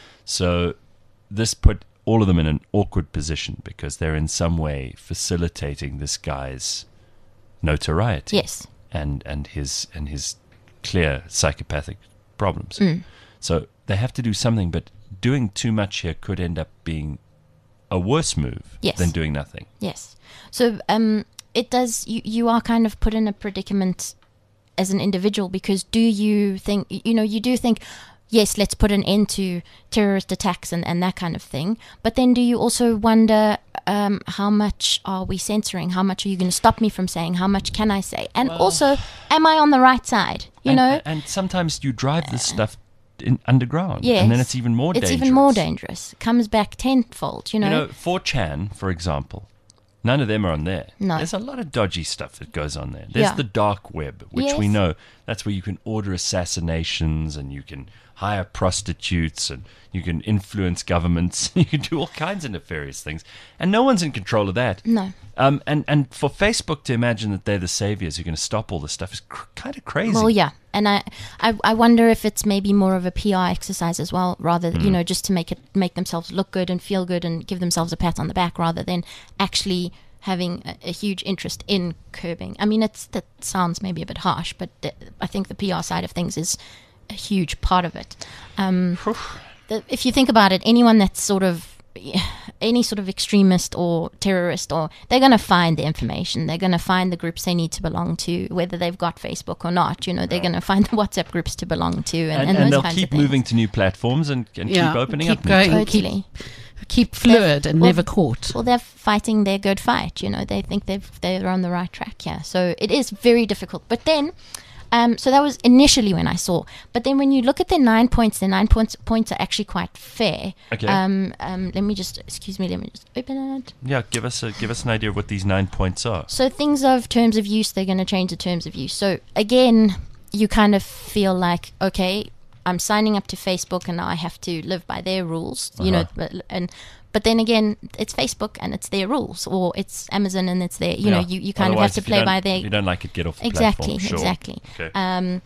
Speaker 2: So this put all of them in an awkward position, because they're in some way facilitating this guy's notoriety.
Speaker 7: yes,
Speaker 2: and and his and his clear psychopathic problems.
Speaker 7: Mm.
Speaker 2: So they have to do something, but doing too much here could end up being a worse move
Speaker 7: Yes.
Speaker 2: than doing nothing.
Speaker 7: yes. So um, it does. You you are kind of put in a predicament as an individual, because do you think, you know, you do think, yes, let's put an end to terrorist attacks and, and that kind of thing. But then do you also wonder, um, how much are we censoring? How much are you going to stop me from saying? How much can I say? And also, am I on the right side? You
Speaker 2: and,
Speaker 7: know?
Speaker 2: and sometimes you drive this stuff in underground,
Speaker 7: Yes.
Speaker 2: and then it's even more
Speaker 7: It's
Speaker 2: dangerous.
Speaker 7: even more dangerous. Comes back tenfold, you know?
Speaker 2: You know, four chan, for example, none of them are on there.
Speaker 7: No.
Speaker 2: There's a lot of dodgy stuff that goes on there. There's
Speaker 7: Yeah.
Speaker 2: the dark web, which we
Speaker 7: Yes.
Speaker 2: know. That's where you can order assassinations, and you can hire prostitutes, and you can influence governments. You can do all kinds of nefarious things. And no one's in control of that.
Speaker 7: No.
Speaker 2: Um, and, and for Facebook to imagine that they're the saviors who are going to stop all this stuff is cr- kind of crazy.
Speaker 7: Well, yeah, and I, I, I wonder if it's maybe more of a P R exercise as well, rather
Speaker 2: Hmm.
Speaker 7: you know, just to make it make themselves look good and feel good and give themselves a pat on the back, rather than actually having a, a huge interest in curbing. I mean, it's that sounds maybe a bit harsh, but the, I think the P R side of things is a huge part of it. Um, the, if you think about it, anyone that's sort of any sort of extremist or terrorist, or they're going to find the information. They're going to find the groups they need to belong to, whether they've got Facebook or not. You know, they're going to find the WhatsApp groups to belong to, and,
Speaker 2: and,
Speaker 7: and,
Speaker 2: and
Speaker 7: those
Speaker 2: they'll
Speaker 7: kinds
Speaker 2: keep
Speaker 7: of things.
Speaker 2: moving to new platforms and, and
Speaker 3: Yeah,
Speaker 2: keep opening
Speaker 3: keep
Speaker 2: up. new
Speaker 3: going.
Speaker 2: platforms.
Speaker 7: Totally.
Speaker 3: Keep fluid and
Speaker 7: well,
Speaker 3: never caught.
Speaker 7: Well, they're fighting their good fight. You know, they think they've they're on the right track here. So it is very difficult. But then, Um, so that was initially when I saw. But then when you look at their nine points, their nine points points are actually quite fair.
Speaker 2: Okay.
Speaker 7: Um, um, let me just, excuse me, let me just open it.
Speaker 2: Yeah, give us a give us an idea of what these nine points are.
Speaker 7: So things of terms of use, they're going to change the terms of use. So again, you kind of feel like, okay, I'm signing up to Facebook and now I have to live by their rules, you
Speaker 2: Uh-huh.
Speaker 7: know, but, and but then again, it's Facebook and it's their rules, or it's Amazon and it's their, you know,
Speaker 2: Yeah.
Speaker 7: you, you kind of have
Speaker 2: Otherwise,
Speaker 7: to
Speaker 2: if you
Speaker 7: play
Speaker 2: don't-
Speaker 7: by their
Speaker 2: If you don't like it, get off the
Speaker 7: exactly,
Speaker 2: platform. Sure.
Speaker 7: exactly.
Speaker 2: Okay.
Speaker 7: Um,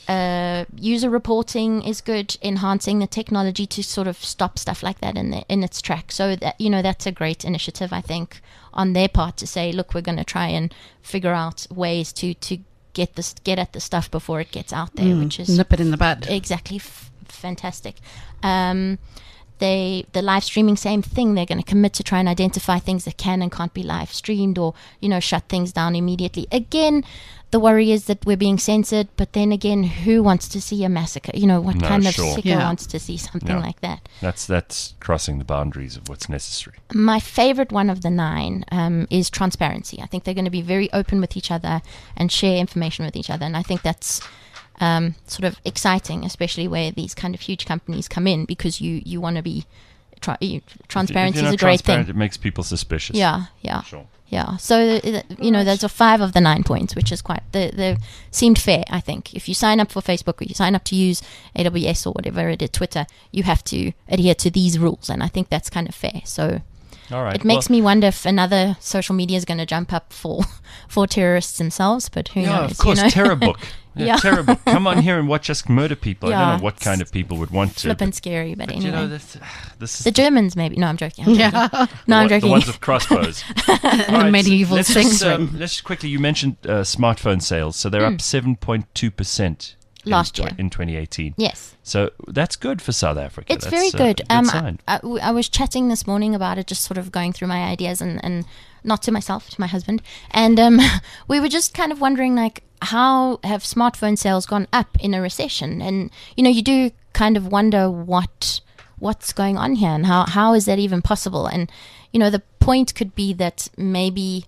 Speaker 7: uh, user reporting is good, enhancing the technology to sort of stop stuff like that in the, in its track. So that, you know, that's a great initiative, I think, on their part to say, look, we're going to try and figure out ways to to get this get at the stuff before it gets out there,
Speaker 3: Mm,
Speaker 7: which is
Speaker 3: nip it in the bud.
Speaker 7: exactly f- fantastic. Um, they the live streaming, same thing. They're going to commit to try and identify things that can and can't be live streamed, or you know, shut things down immediately. Again, the worry is that we're being censored, but then again, who wants to see a massacre? You know, what
Speaker 2: No,
Speaker 7: kind of
Speaker 2: sure.
Speaker 7: sicko
Speaker 3: Yeah.
Speaker 7: wants to see something
Speaker 2: Yeah.
Speaker 7: like that?
Speaker 2: That's that's crossing the boundaries of what's necessary.
Speaker 7: My favorite one of the nine um, is transparency. I think they're going to be very open with each other and share information with each other, and I think that's um, sort of exciting, especially where these kind of huge companies come in, because you you want to be tra- you, transparency
Speaker 2: If you're
Speaker 7: is a
Speaker 2: not
Speaker 7: great
Speaker 2: transparent,
Speaker 7: thing.
Speaker 2: It makes people suspicious.
Speaker 7: Yeah, yeah.
Speaker 2: Sure.
Speaker 7: Yeah, so uh, you know, those are five of the nine points, which is quite they they seemed fair. I think if you sign up for Facebook or you sign up to use A W S or whatever it is, Twitter, you have to adhere to these rules, and I think that's kind of fair. So
Speaker 2: All right.
Speaker 7: it makes
Speaker 2: well,
Speaker 7: me wonder if another social media is going to jump up for for terrorists themselves. But who
Speaker 2: Yeah,
Speaker 7: knows?
Speaker 2: of course,
Speaker 7: you know?
Speaker 2: Terror Book. Yeah,
Speaker 7: Yeah.
Speaker 2: Terror Book. Come on here and watch us murder people. I
Speaker 7: Yeah,
Speaker 2: don't know what kind of people would want to.
Speaker 7: Flippin' scary, but,
Speaker 2: But
Speaker 7: anyway.
Speaker 2: you know, this, this is
Speaker 7: the Germans, maybe. No, I'm joking. I'm joking.
Speaker 3: Yeah.
Speaker 7: No, I'm
Speaker 2: the,
Speaker 7: joking.
Speaker 2: the ones with crossbows. All right,
Speaker 3: medieval
Speaker 2: let's
Speaker 3: things
Speaker 2: just, um,
Speaker 3: ring.
Speaker 2: let's just quickly. You mentioned uh, smartphone sales, so they're up seven point two percent
Speaker 7: Last
Speaker 2: in,
Speaker 7: year.
Speaker 2: in twenty eighteen.
Speaker 7: Yes.
Speaker 2: So that's good for South Africa.
Speaker 7: It's
Speaker 2: That's,
Speaker 7: very
Speaker 2: uh,
Speaker 7: good.
Speaker 2: a
Speaker 7: Um, I,
Speaker 2: sign.
Speaker 7: I, I was chatting this morning about it, just sort of going through my ideas, and, and not to myself, to my husband. And um, we were just kind of wondering, like, how have smartphone sales gone up in a recession? And, you know, you do kind of wonder what what's going on here, and how, how is that even possible? And, you know, the point could be that maybe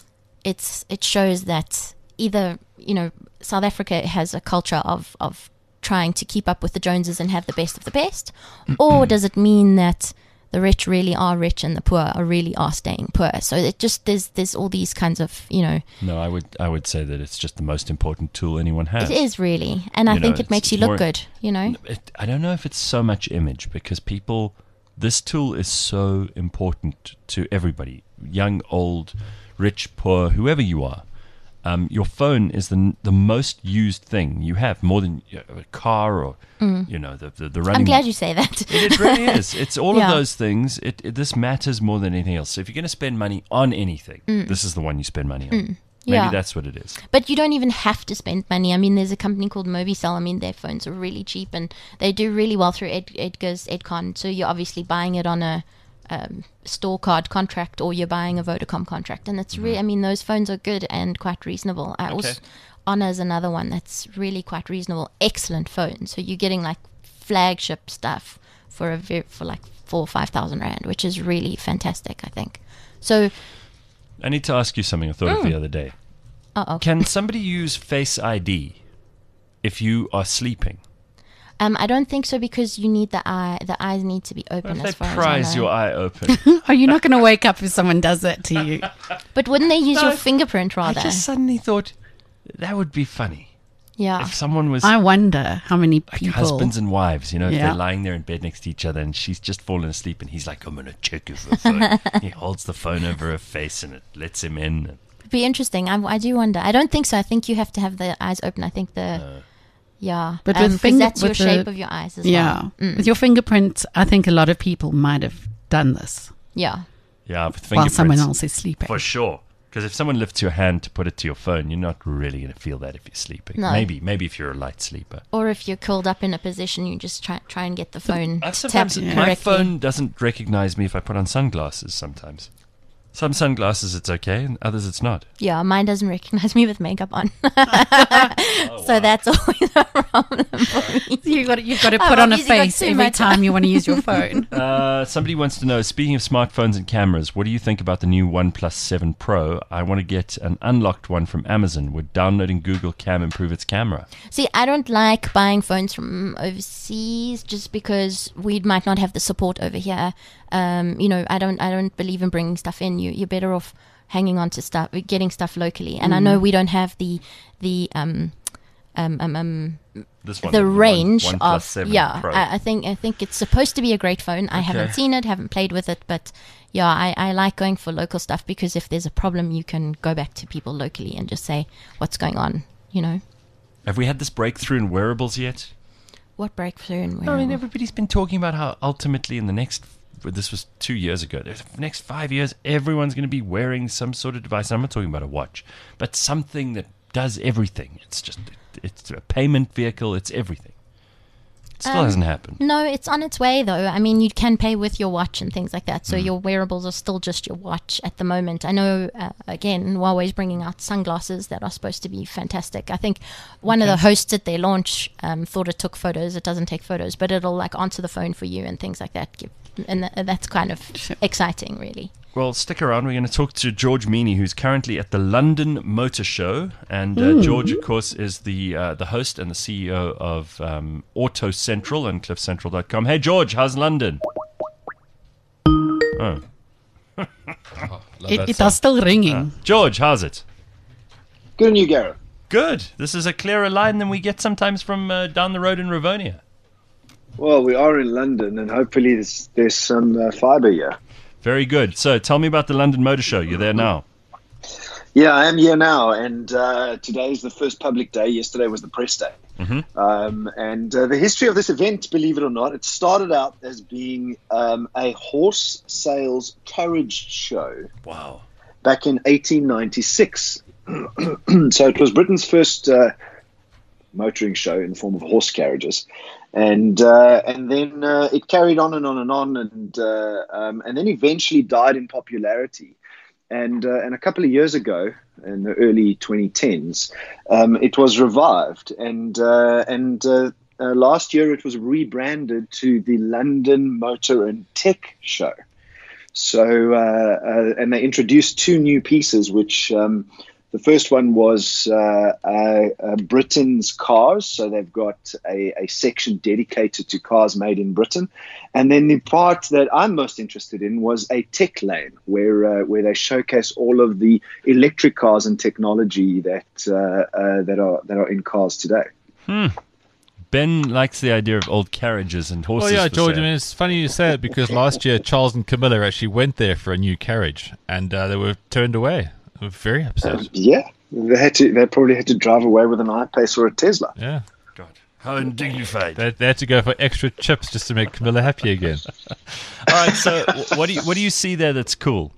Speaker 7: it's it shows that either, you know, South Africa has a culture of, of trying to keep up with the Joneses and have the best of the best, or does it mean that the rich really are rich and the poor are really are staying poor? So it just there's there's all these kinds of, you know,
Speaker 2: No, I would I would say that it's just the most important tool anyone has.
Speaker 7: it is really, and I
Speaker 2: You know,
Speaker 7: think it
Speaker 2: it's-
Speaker 7: makes you
Speaker 2: it's
Speaker 7: look
Speaker 2: more-
Speaker 7: good, you know.
Speaker 2: It, I don't know if it's so much image, because people, this tool is so important to everybody, young, old, rich, poor, whoever you are. Um, your phone is the the most used thing you have, more than you know, a car or you know the the, the running.
Speaker 7: I'm glad you say that.
Speaker 2: It, it really is. It's all
Speaker 7: Yeah.
Speaker 2: of those things. It, it this matters more than anything else. So if you're going to spend money on anything, this is the one you spend money on. Maybe
Speaker 7: Mm. Yeah.
Speaker 2: that's what it is.
Speaker 7: But you don't even have to spend money. I mean, there's a company called Mobicel. I mean, their phones are really cheap and they do really well through Ed, Edgar's Edcon. So you're obviously buying it on a um, store card contract, or you're buying a Vodacom contract. And it's really, I mean, those phones are good and quite reasonable. I also, Honor's another one that's really quite reasonable. Excellent phone. So you're getting like flagship stuff for a ve- for like four or five thousand rand, which is really fantastic, I think. So,
Speaker 2: I need to ask you something I thought of the other day.
Speaker 7: uh-oh.
Speaker 2: Can somebody use Face I D if you are sleeping?
Speaker 7: Um, I don't think so, because you need the eye. The eyes need to be open.
Speaker 2: What if
Speaker 7: as
Speaker 2: they
Speaker 7: far
Speaker 2: prise
Speaker 7: as I know.
Speaker 2: your eye open?
Speaker 3: Are you not going to wake up if someone does that to you?
Speaker 7: But wouldn't they use
Speaker 2: No,
Speaker 7: your fingerprint
Speaker 2: I
Speaker 7: rather?
Speaker 2: just suddenly thought that would be funny
Speaker 7: Yeah.
Speaker 2: if someone was
Speaker 3: I wonder how many
Speaker 2: like
Speaker 3: people.
Speaker 2: husbands and wives, you know, if
Speaker 3: Yeah.
Speaker 2: they're lying there in bed next to each other and she's just fallen asleep and he's like, I'm going to check if her phone. He holds the phone over her face and it lets him in.
Speaker 7: It'd be interesting. I, I do wonder. I don't think so. I think you have to have the eyes open. I think the
Speaker 2: Uh.
Speaker 7: yeah,
Speaker 3: But
Speaker 7: um,
Speaker 3: with
Speaker 7: 'cause
Speaker 3: finger-
Speaker 7: that's your
Speaker 3: with the-
Speaker 7: shape of your eyes as
Speaker 3: yeah.
Speaker 7: well. Mm.
Speaker 3: With your fingerprint, I think a lot of people might have done this
Speaker 7: Yeah,
Speaker 2: Yeah, with
Speaker 3: while
Speaker 2: fingerprints.
Speaker 3: someone else is sleeping.
Speaker 2: For sure. Because if someone lifts your hand to put it to your phone, you're not really going to feel that if you're sleeping.
Speaker 7: No.
Speaker 2: Maybe, maybe if you're a light sleeper.
Speaker 7: or if you're curled up in a position, you just try try and get the phone
Speaker 2: I
Speaker 7: tapped
Speaker 2: sometimes
Speaker 7: correctly.
Speaker 2: my phone doesn't recognize me if I put on sunglasses. Sometimes Some sunglasses it's okay, and others it's not.
Speaker 7: Yeah, mine doesn't recognize me with makeup on. So that's always a problem for me.
Speaker 3: You got you've got to
Speaker 7: I've
Speaker 3: put on a
Speaker 7: obviously got
Speaker 3: face
Speaker 7: too
Speaker 3: every
Speaker 7: much
Speaker 3: time you want to use your phone.
Speaker 2: Uh, somebody wants to know, speaking of smartphones and cameras, what do you think about the new OnePlus seven Pro? I want to get an unlocked one from Amazon. Would downloading Google Cam improve its camera?
Speaker 7: See, I don't like buying phones from overseas just because we might not have the support over here. Um, you know, I don't, I don't believe in bringing stuff in. You, you're better off hanging on to stuff, getting stuff locally. And mm. I know we don't have the, the, um, um, um, um
Speaker 2: this one,
Speaker 7: the,
Speaker 2: the
Speaker 7: range
Speaker 2: one,
Speaker 7: of, yeah.
Speaker 2: Pro.
Speaker 7: I, I think, I think it's supposed to be a great phone. I
Speaker 2: okay.
Speaker 7: haven't seen it, haven't played with it, but yeah, I, I like going for local stuff because if there's a problem, you can go back to people locally and just say what's going on. You know.
Speaker 2: Have we had this breakthrough in wearables yet?
Speaker 7: What breakthrough in wearables?
Speaker 2: I mean, everybody's been talking about how ultimately in the next, this was two years ago, the next five years, everyone's going to be wearing some sort of device. I'm not talking about a watch, but something that does everything. It's just, it's a payment vehicle, it's everything. It still
Speaker 7: um,
Speaker 2: hasn't happened.
Speaker 7: No, it's on its way though. I mean, you can pay with your watch and things like that. So
Speaker 2: Mm.
Speaker 7: your wearables are still just your watch at the moment. I know, uh, again, Huawei's bringing out sunglasses that are supposed to be fantastic. I think one
Speaker 2: Okay.
Speaker 7: of the hosts at their launch um, thought it took photos. It doesn't take photos, but it'll like answer the phone for you and things like that. Give, and th- that's kind of exciting, really.
Speaker 2: Well, stick around. We're going to talk to George Meany, who's currently at the London Motor Show. And uh, George, of course, is the uh, the host and the C E O of um, Auto Central and cliff central dot com. Hey, George, how's London? Oh.
Speaker 6: Love
Speaker 3: It,
Speaker 6: that
Speaker 3: it
Speaker 6: song.
Speaker 3: is still ringing.
Speaker 2: Uh, George, how's it?
Speaker 8: Good on you, Gareth.
Speaker 2: Good. This is a clearer line than we get sometimes from uh, down the road in Rivonia.
Speaker 8: Well, we are in London, and hopefully there's, there's some uh, fibre here.
Speaker 2: Very good. So tell me about the London Motor Show. You're there now.
Speaker 8: Yeah, I am here now, and uh, today is the first public day. Yesterday was the press day.
Speaker 2: Mm-hmm.
Speaker 8: Um, and uh, the history of this event, believe it or not, it started out as being um, a horse sales carriage show
Speaker 2: Wow.
Speaker 8: back in eighteen ninety-six. So it was Britain's first uh, motoring show in the form of horse carriages. And uh, and then uh, it carried on and on and on, and uh, um, and then eventually died in popularity. And uh, and a couple of years ago, in the early twenty tens, um, it was revived. And uh, and uh, uh, last year it was rebranded to the London Motor and Tech Show. So uh, uh, and they introduced two new pieces, which. Um, The first one was uh, uh, uh, Britain's cars. So they've got a, a section dedicated to cars made in Britain. And then the part that I'm most interested in was a tech lane where uh, where they showcase all of the electric cars and technology that uh, uh, that are that are in cars today.
Speaker 2: Hmm. Ben likes the idea of old carriages and horses.
Speaker 6: Well, yeah,
Speaker 2: for
Speaker 6: George, I
Speaker 2: sale.
Speaker 6: mean, it's funny you say it because last year Charles and Camilla actually went there for a new carriage and uh, they were turned away. They were very upset.
Speaker 8: Um, yeah, they had to. They probably had to drive away with an I-Pace or a Tesla.
Speaker 6: Yeah.
Speaker 2: God, how undignified.
Speaker 6: They, they had to go for extra chips just to make Camilla happy again.
Speaker 2: All right, so wh- what do you what do you see there that's cool?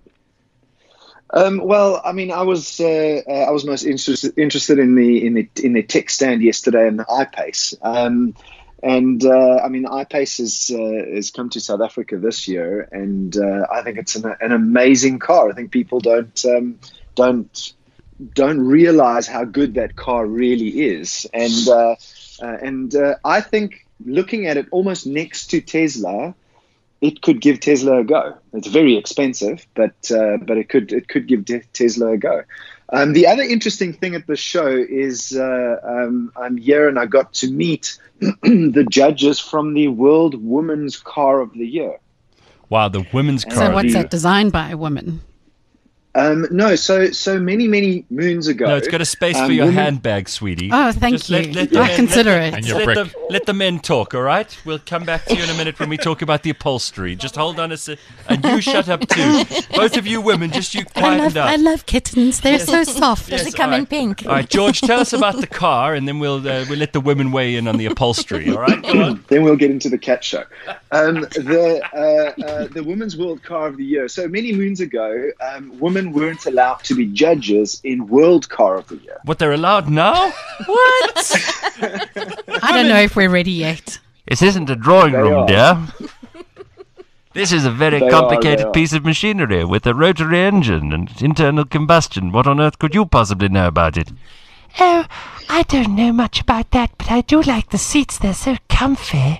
Speaker 8: Um, well, I mean, I was uh, uh, I was most interested interested in the in the in the tech stand yesterday and the I-Pace. Um, and uh, I mean, I-Pace has uh, has come to South Africa this year, and uh, I think it's an, an amazing car. I think people don't um, don't don't realize how good that car really is, and uh, uh, and uh, I think looking at it almost next to Tesla, it could give Tesla a go. It's very expensive, but uh, but it could it could give te- Tesla a go. Um, the other interesting thing at the show is uh, um, I'm here and I got to meet the judges from the World Women's Car of the Year.
Speaker 2: Wow, the women's car.
Speaker 3: So what's
Speaker 8: the-
Speaker 3: that? Designed by a woman?
Speaker 8: Um, no, so so many many moons ago.
Speaker 2: No, it's got a space
Speaker 8: um,
Speaker 2: for your
Speaker 8: women-
Speaker 2: handbag, sweetie.
Speaker 3: Oh, thank
Speaker 2: Just
Speaker 3: you.
Speaker 2: let- let the
Speaker 3: I
Speaker 2: men-
Speaker 3: consider
Speaker 2: let-
Speaker 3: it.
Speaker 6: And your
Speaker 2: Let
Speaker 6: brick.
Speaker 2: the, let the men talk, all right? We'll come back to you in a minute when we talk about the upholstery. Just hold on a sec. And you shut up too. Both of you women, just you
Speaker 3: I
Speaker 2: quieten
Speaker 3: love,
Speaker 2: down.
Speaker 3: I love kittens. They're so soft.
Speaker 7: Does
Speaker 2: Yes,
Speaker 7: it come
Speaker 2: all
Speaker 7: in
Speaker 2: right.
Speaker 7: pink?
Speaker 2: All right, George, tell us about the car, and then we'll uh, we'll let the women weigh in on the upholstery. All right, go on.
Speaker 8: Then we'll get into the cat show. Um, the uh, uh, the Women's World Car of the Year. So many moons ago, um, women weren't allowed to be judges in World Car of the Year.
Speaker 2: What, they're allowed now? What?
Speaker 3: I don't know if we're ready yet.
Speaker 2: It isn't a drawing
Speaker 8: They
Speaker 2: room,
Speaker 8: are.
Speaker 2: dear. This is a very
Speaker 8: They are,
Speaker 2: complicated
Speaker 8: they are.
Speaker 2: piece of machinery with a rotary engine and internal combustion. What on earth could you possibly know about it?
Speaker 9: Oh, I don't know much about that, but I do like the seats. They're so comfy.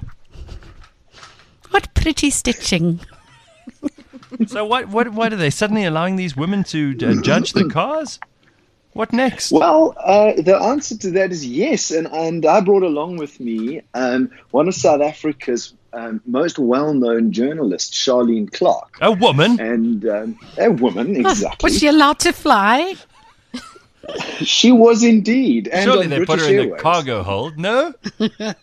Speaker 3: What pretty stitching.
Speaker 2: So what? What? What are they suddenly allowing these women to uh, judge the cars? What next?
Speaker 8: Well, uh, the answer to that is yes, and and I brought along with me um, one of South Africa's um, most well-known journalists, Charlene Clark,
Speaker 2: A woman?
Speaker 8: and um, a woman exactly.
Speaker 3: Was she allowed to fly?
Speaker 8: She was indeed, and
Speaker 2: Surely
Speaker 8: on
Speaker 2: they
Speaker 8: British
Speaker 2: put her in the
Speaker 8: Airways.
Speaker 2: cargo hold. No. I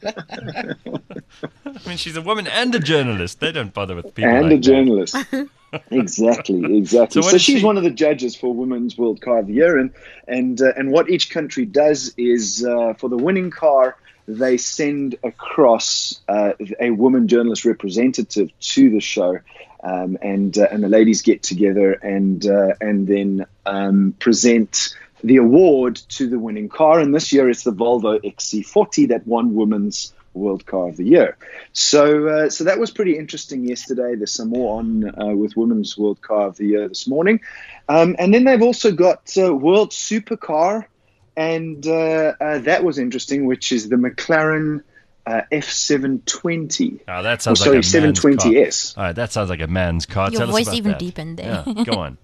Speaker 2: mean, she's a woman and a journalist. They don't bother with people
Speaker 8: and
Speaker 2: like
Speaker 8: a
Speaker 2: that.
Speaker 8: journalist. exactly, exactly.
Speaker 2: So what
Speaker 8: So,
Speaker 2: is
Speaker 8: she's
Speaker 2: she-
Speaker 8: one of the judges for Women's World Car of the Year, and and uh, and what each country does is uh, for the winning car, they send across uh, a woman journalist representative to the show, um, and uh, and the ladies get together and uh, and then um, present the award to the winning car. And this year it's the Volvo X C forty that won Women's World Car of the Year. So uh, so that was pretty interesting yesterday. There's some more on uh, with Women's World Car of the Year this morning. Um, and then they've also got uh, World Supercar, and uh, uh, that was interesting, which is the McLaren uh, F seven twenty.
Speaker 2: Oh, that
Speaker 8: Oh,
Speaker 2: sounds
Speaker 8: sorry,
Speaker 2: like a
Speaker 8: seven
Speaker 2: man's car.
Speaker 8: twenty S.
Speaker 2: All right, that sounds like a man's car.
Speaker 7: Your
Speaker 2: Tell us
Speaker 7: voice
Speaker 2: about
Speaker 7: even
Speaker 2: that.
Speaker 7: deepened there.
Speaker 2: Yeah, go on.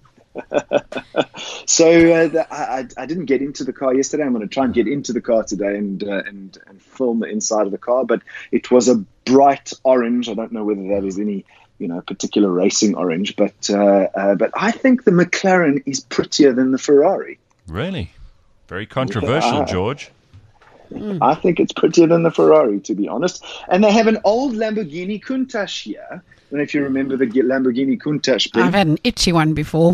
Speaker 8: So uh, the, I, I- I didn't get into the car yesterday. I'm going to try and get into the car today and, uh, and and film the inside of the car. But it was a bright orange. I don't know whether that is any you know particular racing orange, but uh, uh, but I think the McLaren is prettier than the Ferrari.
Speaker 2: Really? Very controversial,
Speaker 8: Yeah.
Speaker 2: George.
Speaker 8: I think it's prettier than the Ferrari, to be honest. And they have an old Lamborghini Countach here. I don't know if you remember the Lamborghini Countach. Ben.
Speaker 3: I've had an itchy one before.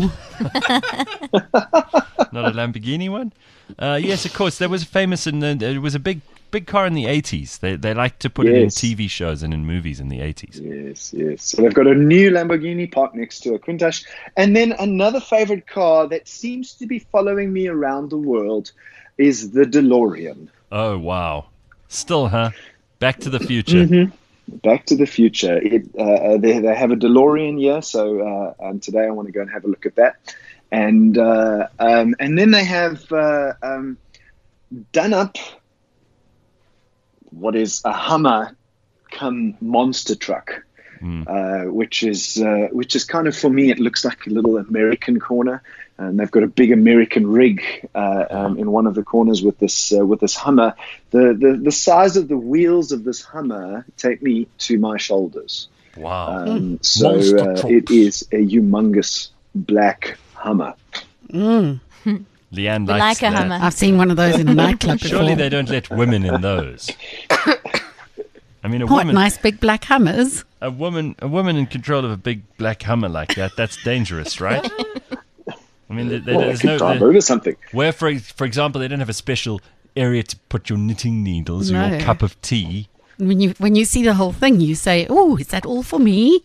Speaker 2: Not a Lamborghini one? Uh, yes, of course. There was famous, in the, it was a big big car in the eighties. They they like to put it in
Speaker 8: Yes.
Speaker 2: T V shows and in movies in the eighties.
Speaker 8: Yes, yes. So they've got a new Lamborghini parked next to a Countach. And then another favorite car that seems to be following me around the world is the DeLorean.
Speaker 2: Oh, wow. Still, huh? Back to the Future.
Speaker 8: Back to the Future. It, uh, they, they have a DeLorean here, so uh, um, today I want to go and have a look at that. And uh, um, and then they have uh, um, done up what is a Hummer come monster truck, uh, which is uh, which is kind of, for me, it looks like a little American corner. And they've got a big American rig uh, um, in one of the corners with this uh, with this Hummer. The, the the size of the wheels of this Hummer take me to my shoulders.
Speaker 2: Wow.
Speaker 8: Um, so
Speaker 2: Monster
Speaker 8: uh,
Speaker 2: trucks.
Speaker 8: it is a humongous black Hummer.
Speaker 2: Leanne
Speaker 7: We
Speaker 2: likes
Speaker 7: like a
Speaker 2: that.
Speaker 7: Hummer.
Speaker 3: I've seen one of those in a nightclub before.
Speaker 2: Surely they don't let women in those. I mean, a
Speaker 3: What
Speaker 2: woman,
Speaker 3: nice big black Hummers.
Speaker 2: a woman, a woman in control of a big black Hummer like that—that's dangerous, right? I mean, there, there-
Speaker 8: Well, I
Speaker 2: there's
Speaker 8: could
Speaker 2: no
Speaker 8: drive
Speaker 2: there-
Speaker 8: over something.
Speaker 2: where, for for example, they don't have a special area to put your knitting needles or your
Speaker 3: No.
Speaker 2: cup of tea.
Speaker 3: When you when you see the whole thing, you say, "Oh, is that all for me?"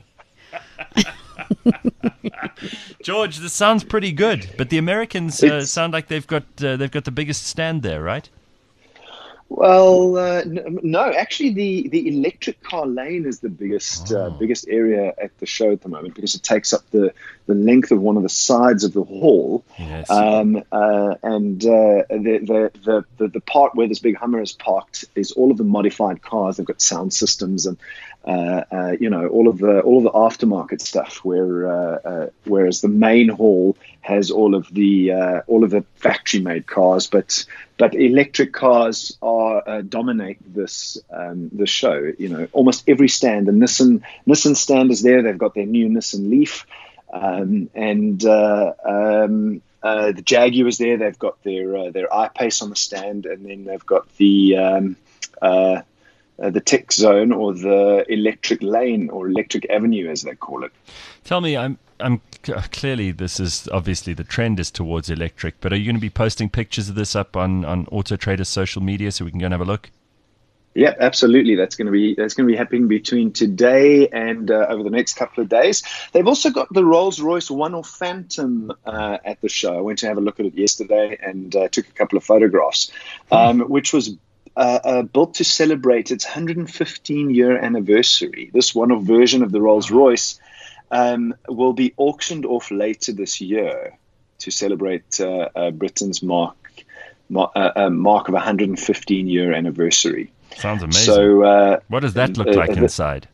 Speaker 2: George, this sounds pretty good, but the Americans uh,
Speaker 8: It's-
Speaker 2: sound like they've got uh, they've got the biggest stand there, right?
Speaker 8: Well, uh, n- no, actually, the, the electric car lane is the biggest uh, biggest area at the show at the moment because it takes up the, the length of one of the sides of the hall.
Speaker 2: Yes.
Speaker 8: Um, uh, and uh, the, the, the, the the part where this big Hummer is parked is all of the modified cars. They've got sound systems and uh, uh, you know all of the all of the aftermarket stuff. Where uh, uh, whereas the main hall has all of the uh, all of the factory made cars, but but electric cars are uh, dominate this um, this show. You know, almost every stand. The Nissan Nissan stand is there. They've got their new Nissan Leaf, um, and uh, um, uh, the Jaguar is there. They've got their uh, their I-Pace on the stand, and then they've got the um, uh, uh, the Tech Zone or the Electric Lane or Electric Avenue, as they call it.
Speaker 2: Tell me, I'm I'm clearly this is obviously the trend is towards electric, but are you going to be posting pictures of this up on on Auto Trader's social media so we can go and have a look?
Speaker 8: Yeah, absolutely. That's going to be that's going to be happening between today and uh, over the next couple of days. They've also got the Rolls-Royce One Off Phantom uh, at the show. I went to have a look at it yesterday and uh, took a couple of photographs, um, which was uh, uh, built to celebrate its one hundred fifteen year anniversary. This one-off version of the Rolls-Royce um, will be auctioned off later this year to celebrate uh, uh, Britain's mark mar- uh, uh, mark of one hundred fifteen year anniversary.
Speaker 2: Sounds amazing.
Speaker 8: So, uh,
Speaker 2: what does that look
Speaker 8: uh,
Speaker 2: like
Speaker 8: uh,
Speaker 2: inside?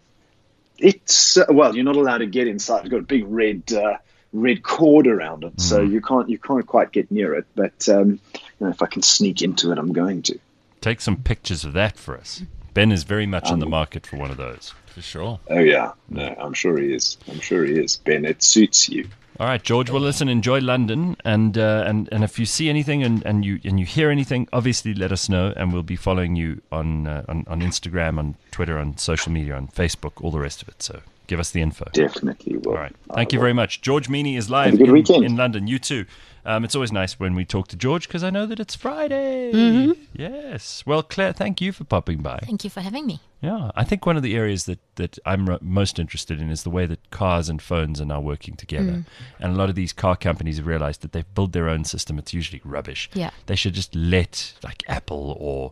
Speaker 8: It's uh, well, you're not allowed to get inside. It's got a big red uh, red cord around it, mm. so you can't you can't quite get near it. But um, you know, if I can sneak into it, I'm going to.
Speaker 2: Take some pictures of that for us. Ben is very much um, in the market for one of those.
Speaker 6: For sure.
Speaker 8: Oh yeah, no, I'm sure he is. I'm sure he is. Ben, it suits you.
Speaker 2: All right, George. Well, listen, enjoy London, and uh, and and if you see anything and, and you and you hear anything, obviously let us know, and we'll be following you on uh, on, on Instagram, on Twitter, on social media, on Facebook, all the rest of it. So give us the info.
Speaker 8: Definitely will.
Speaker 2: All right. Thank you very much. George Meany is live
Speaker 8: Have a good
Speaker 2: in,
Speaker 8: weekend.
Speaker 2: in London. You too. Um, it's always nice when we talk to George because I know that it's Friday.
Speaker 3: Mm-hmm.
Speaker 2: Yes. Well, Claire, thank you for popping by.
Speaker 7: Thank you for having me.
Speaker 2: Yeah, I think one of the areas that, that I'm r- most interested in is the way that cars and phones are now working together.
Speaker 7: Mm.
Speaker 2: And a lot of these car companies have realized that they've built their own system. It's usually rubbish.
Speaker 7: Yeah.
Speaker 2: They should just let like Apple or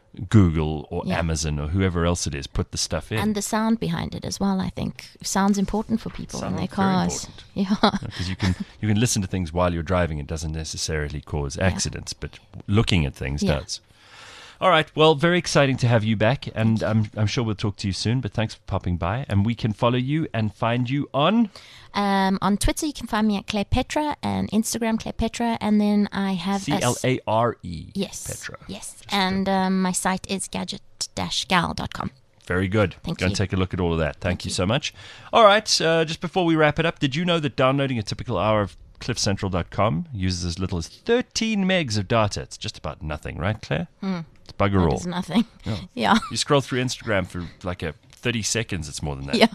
Speaker 2: Google or
Speaker 7: Yeah.
Speaker 2: Amazon or whoever else it is put the stuff in.
Speaker 7: And the sound behind it as well, I think. Sound's important for people
Speaker 2: Sound
Speaker 7: in their
Speaker 2: very
Speaker 7: cars.
Speaker 2: important.
Speaker 7: Yeah.
Speaker 2: Because you can you can listen to things while you're driving. It doesn't necessarily cause accidents, but looking at things
Speaker 7: Yeah.
Speaker 2: does. All right. Well, very exciting to have you back, and I'm I'm sure we'll talk to you soon. But thanks for popping by, and we can follow you and find you on.
Speaker 7: Um, on Twitter, you can find me at Claire Petra, and Instagram, Claire Petra, and then I have
Speaker 2: C
Speaker 7: a s-
Speaker 2: L A R E.
Speaker 7: Yes.
Speaker 2: Petra.
Speaker 7: Yes. And um, my site is gadget dash gal dot com.
Speaker 2: Very good.
Speaker 7: Thank
Speaker 2: Go and
Speaker 7: you.
Speaker 2: take a look at all of that. Thank, you so much. All right. Uh, just before we wrap it up, did you know that downloading a typical hour of cliff central dot com uses as little as thirteen megs of data? It's just about nothing, right, Claire?
Speaker 7: Mm.
Speaker 2: It's bugger
Speaker 7: That
Speaker 2: all.
Speaker 7: is nothing.
Speaker 2: Yeah.
Speaker 7: Yeah.
Speaker 2: You scroll through Instagram for like a thirty seconds, it's more than that.
Speaker 7: Yeah.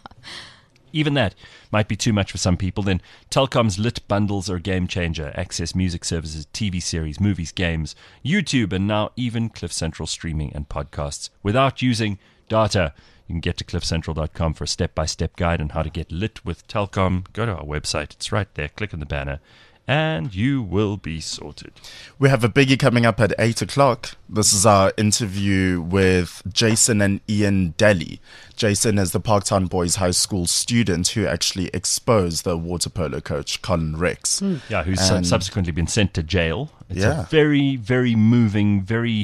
Speaker 2: Even that might be too much for some people. Then Telkom's Lit bundles are a game changer. Access music services, T V series, movies, games, YouTube, and now even Cliff Central streaming and podcasts without using data. You can get to cliff central dot com for a step-by-step guide on how to get lit with Telkom. Go to our website. It's right there. Click on the banner. And you will be sorted.
Speaker 4: We have a biggie coming up at eight o'clock. This is our interview with Jason and Ian Daly. Jason is the Parktown Boys High School student who actually exposed the water polo coach, Colin Rex.
Speaker 2: Yeah, who's
Speaker 4: And-
Speaker 2: subsequently been sent to jail. It's
Speaker 4: Yeah.
Speaker 2: a very, very moving, very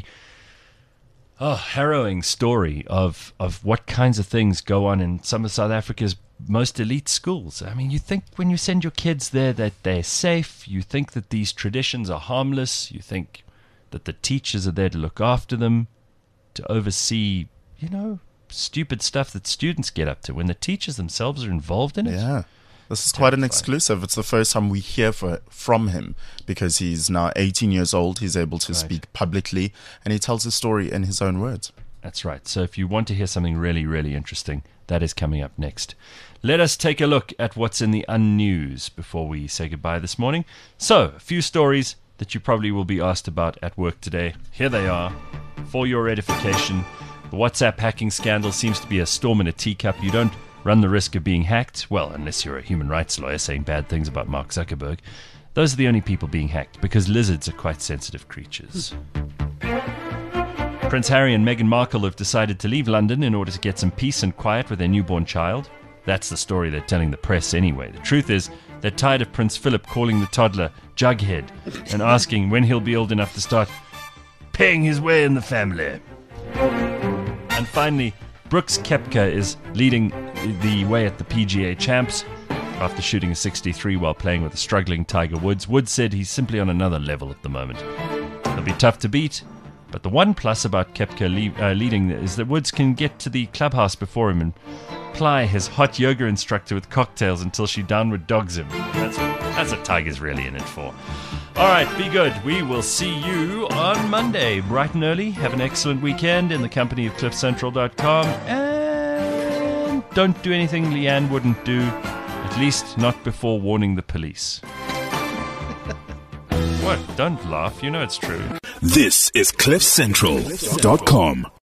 Speaker 2: oh, harrowing story of, of what kinds of things go on in some of South Africa's most elite schools. I mean, you think when you send your kids there that they're safe, you think that these traditions are harmless, you think that the teachers are there to look after them, to oversee, you know, stupid stuff that students get up to when the teachers themselves are involved in it.
Speaker 4: Yeah. This is quite an
Speaker 2: Terrifying.
Speaker 4: exclusive. It's the first time we hear for, from him because he's now eighteen years old. He's able to
Speaker 2: Right.
Speaker 4: speak publicly and he tells his story in his own words.
Speaker 2: That's right. So if you want to hear something really, really interesting, that is coming up next. Let us take a look at what's in the unnews before we say goodbye this morning. So, a few stories that you probably will be asked about at work today. Here they are, for your edification. The WhatsApp hacking scandal seems to be a storm in a teacup. You don't run the risk of being hacked, well, unless you're a human rights lawyer saying bad things about Mark Zuckerberg. Those are the only people being hacked, because lizards are quite sensitive creatures. Prince Harry and Meghan Markle have decided to leave London in order to get some peace and quiet with their newborn child. That's the story they're telling the press anyway. The truth is, they're tired of Prince Philip calling the toddler Jughead and asking when he'll be old enough to start paying his way in the family. And finally, Brooks Koepka is leading the way at the P G A Champs after shooting a sixty-three while playing with a struggling Tiger Woods. Woods said he's simply on another level at the moment. He'll be tough to beat, but the one plus about Koepka le- uh, leading is that Woods can get to the clubhouse before him and ply his hot yoga instructor with cocktails until she downward dogs him. That's, that's what Tiger's really in it for. All right, be good. We will see you on Monday, bright and early. Have an excellent weekend in the company of cliff central dot com. And don't do anything Leanne wouldn't do, at least not before warning the police. What? Don't laugh. You know it's true.
Speaker 1: This is cliff central dot com.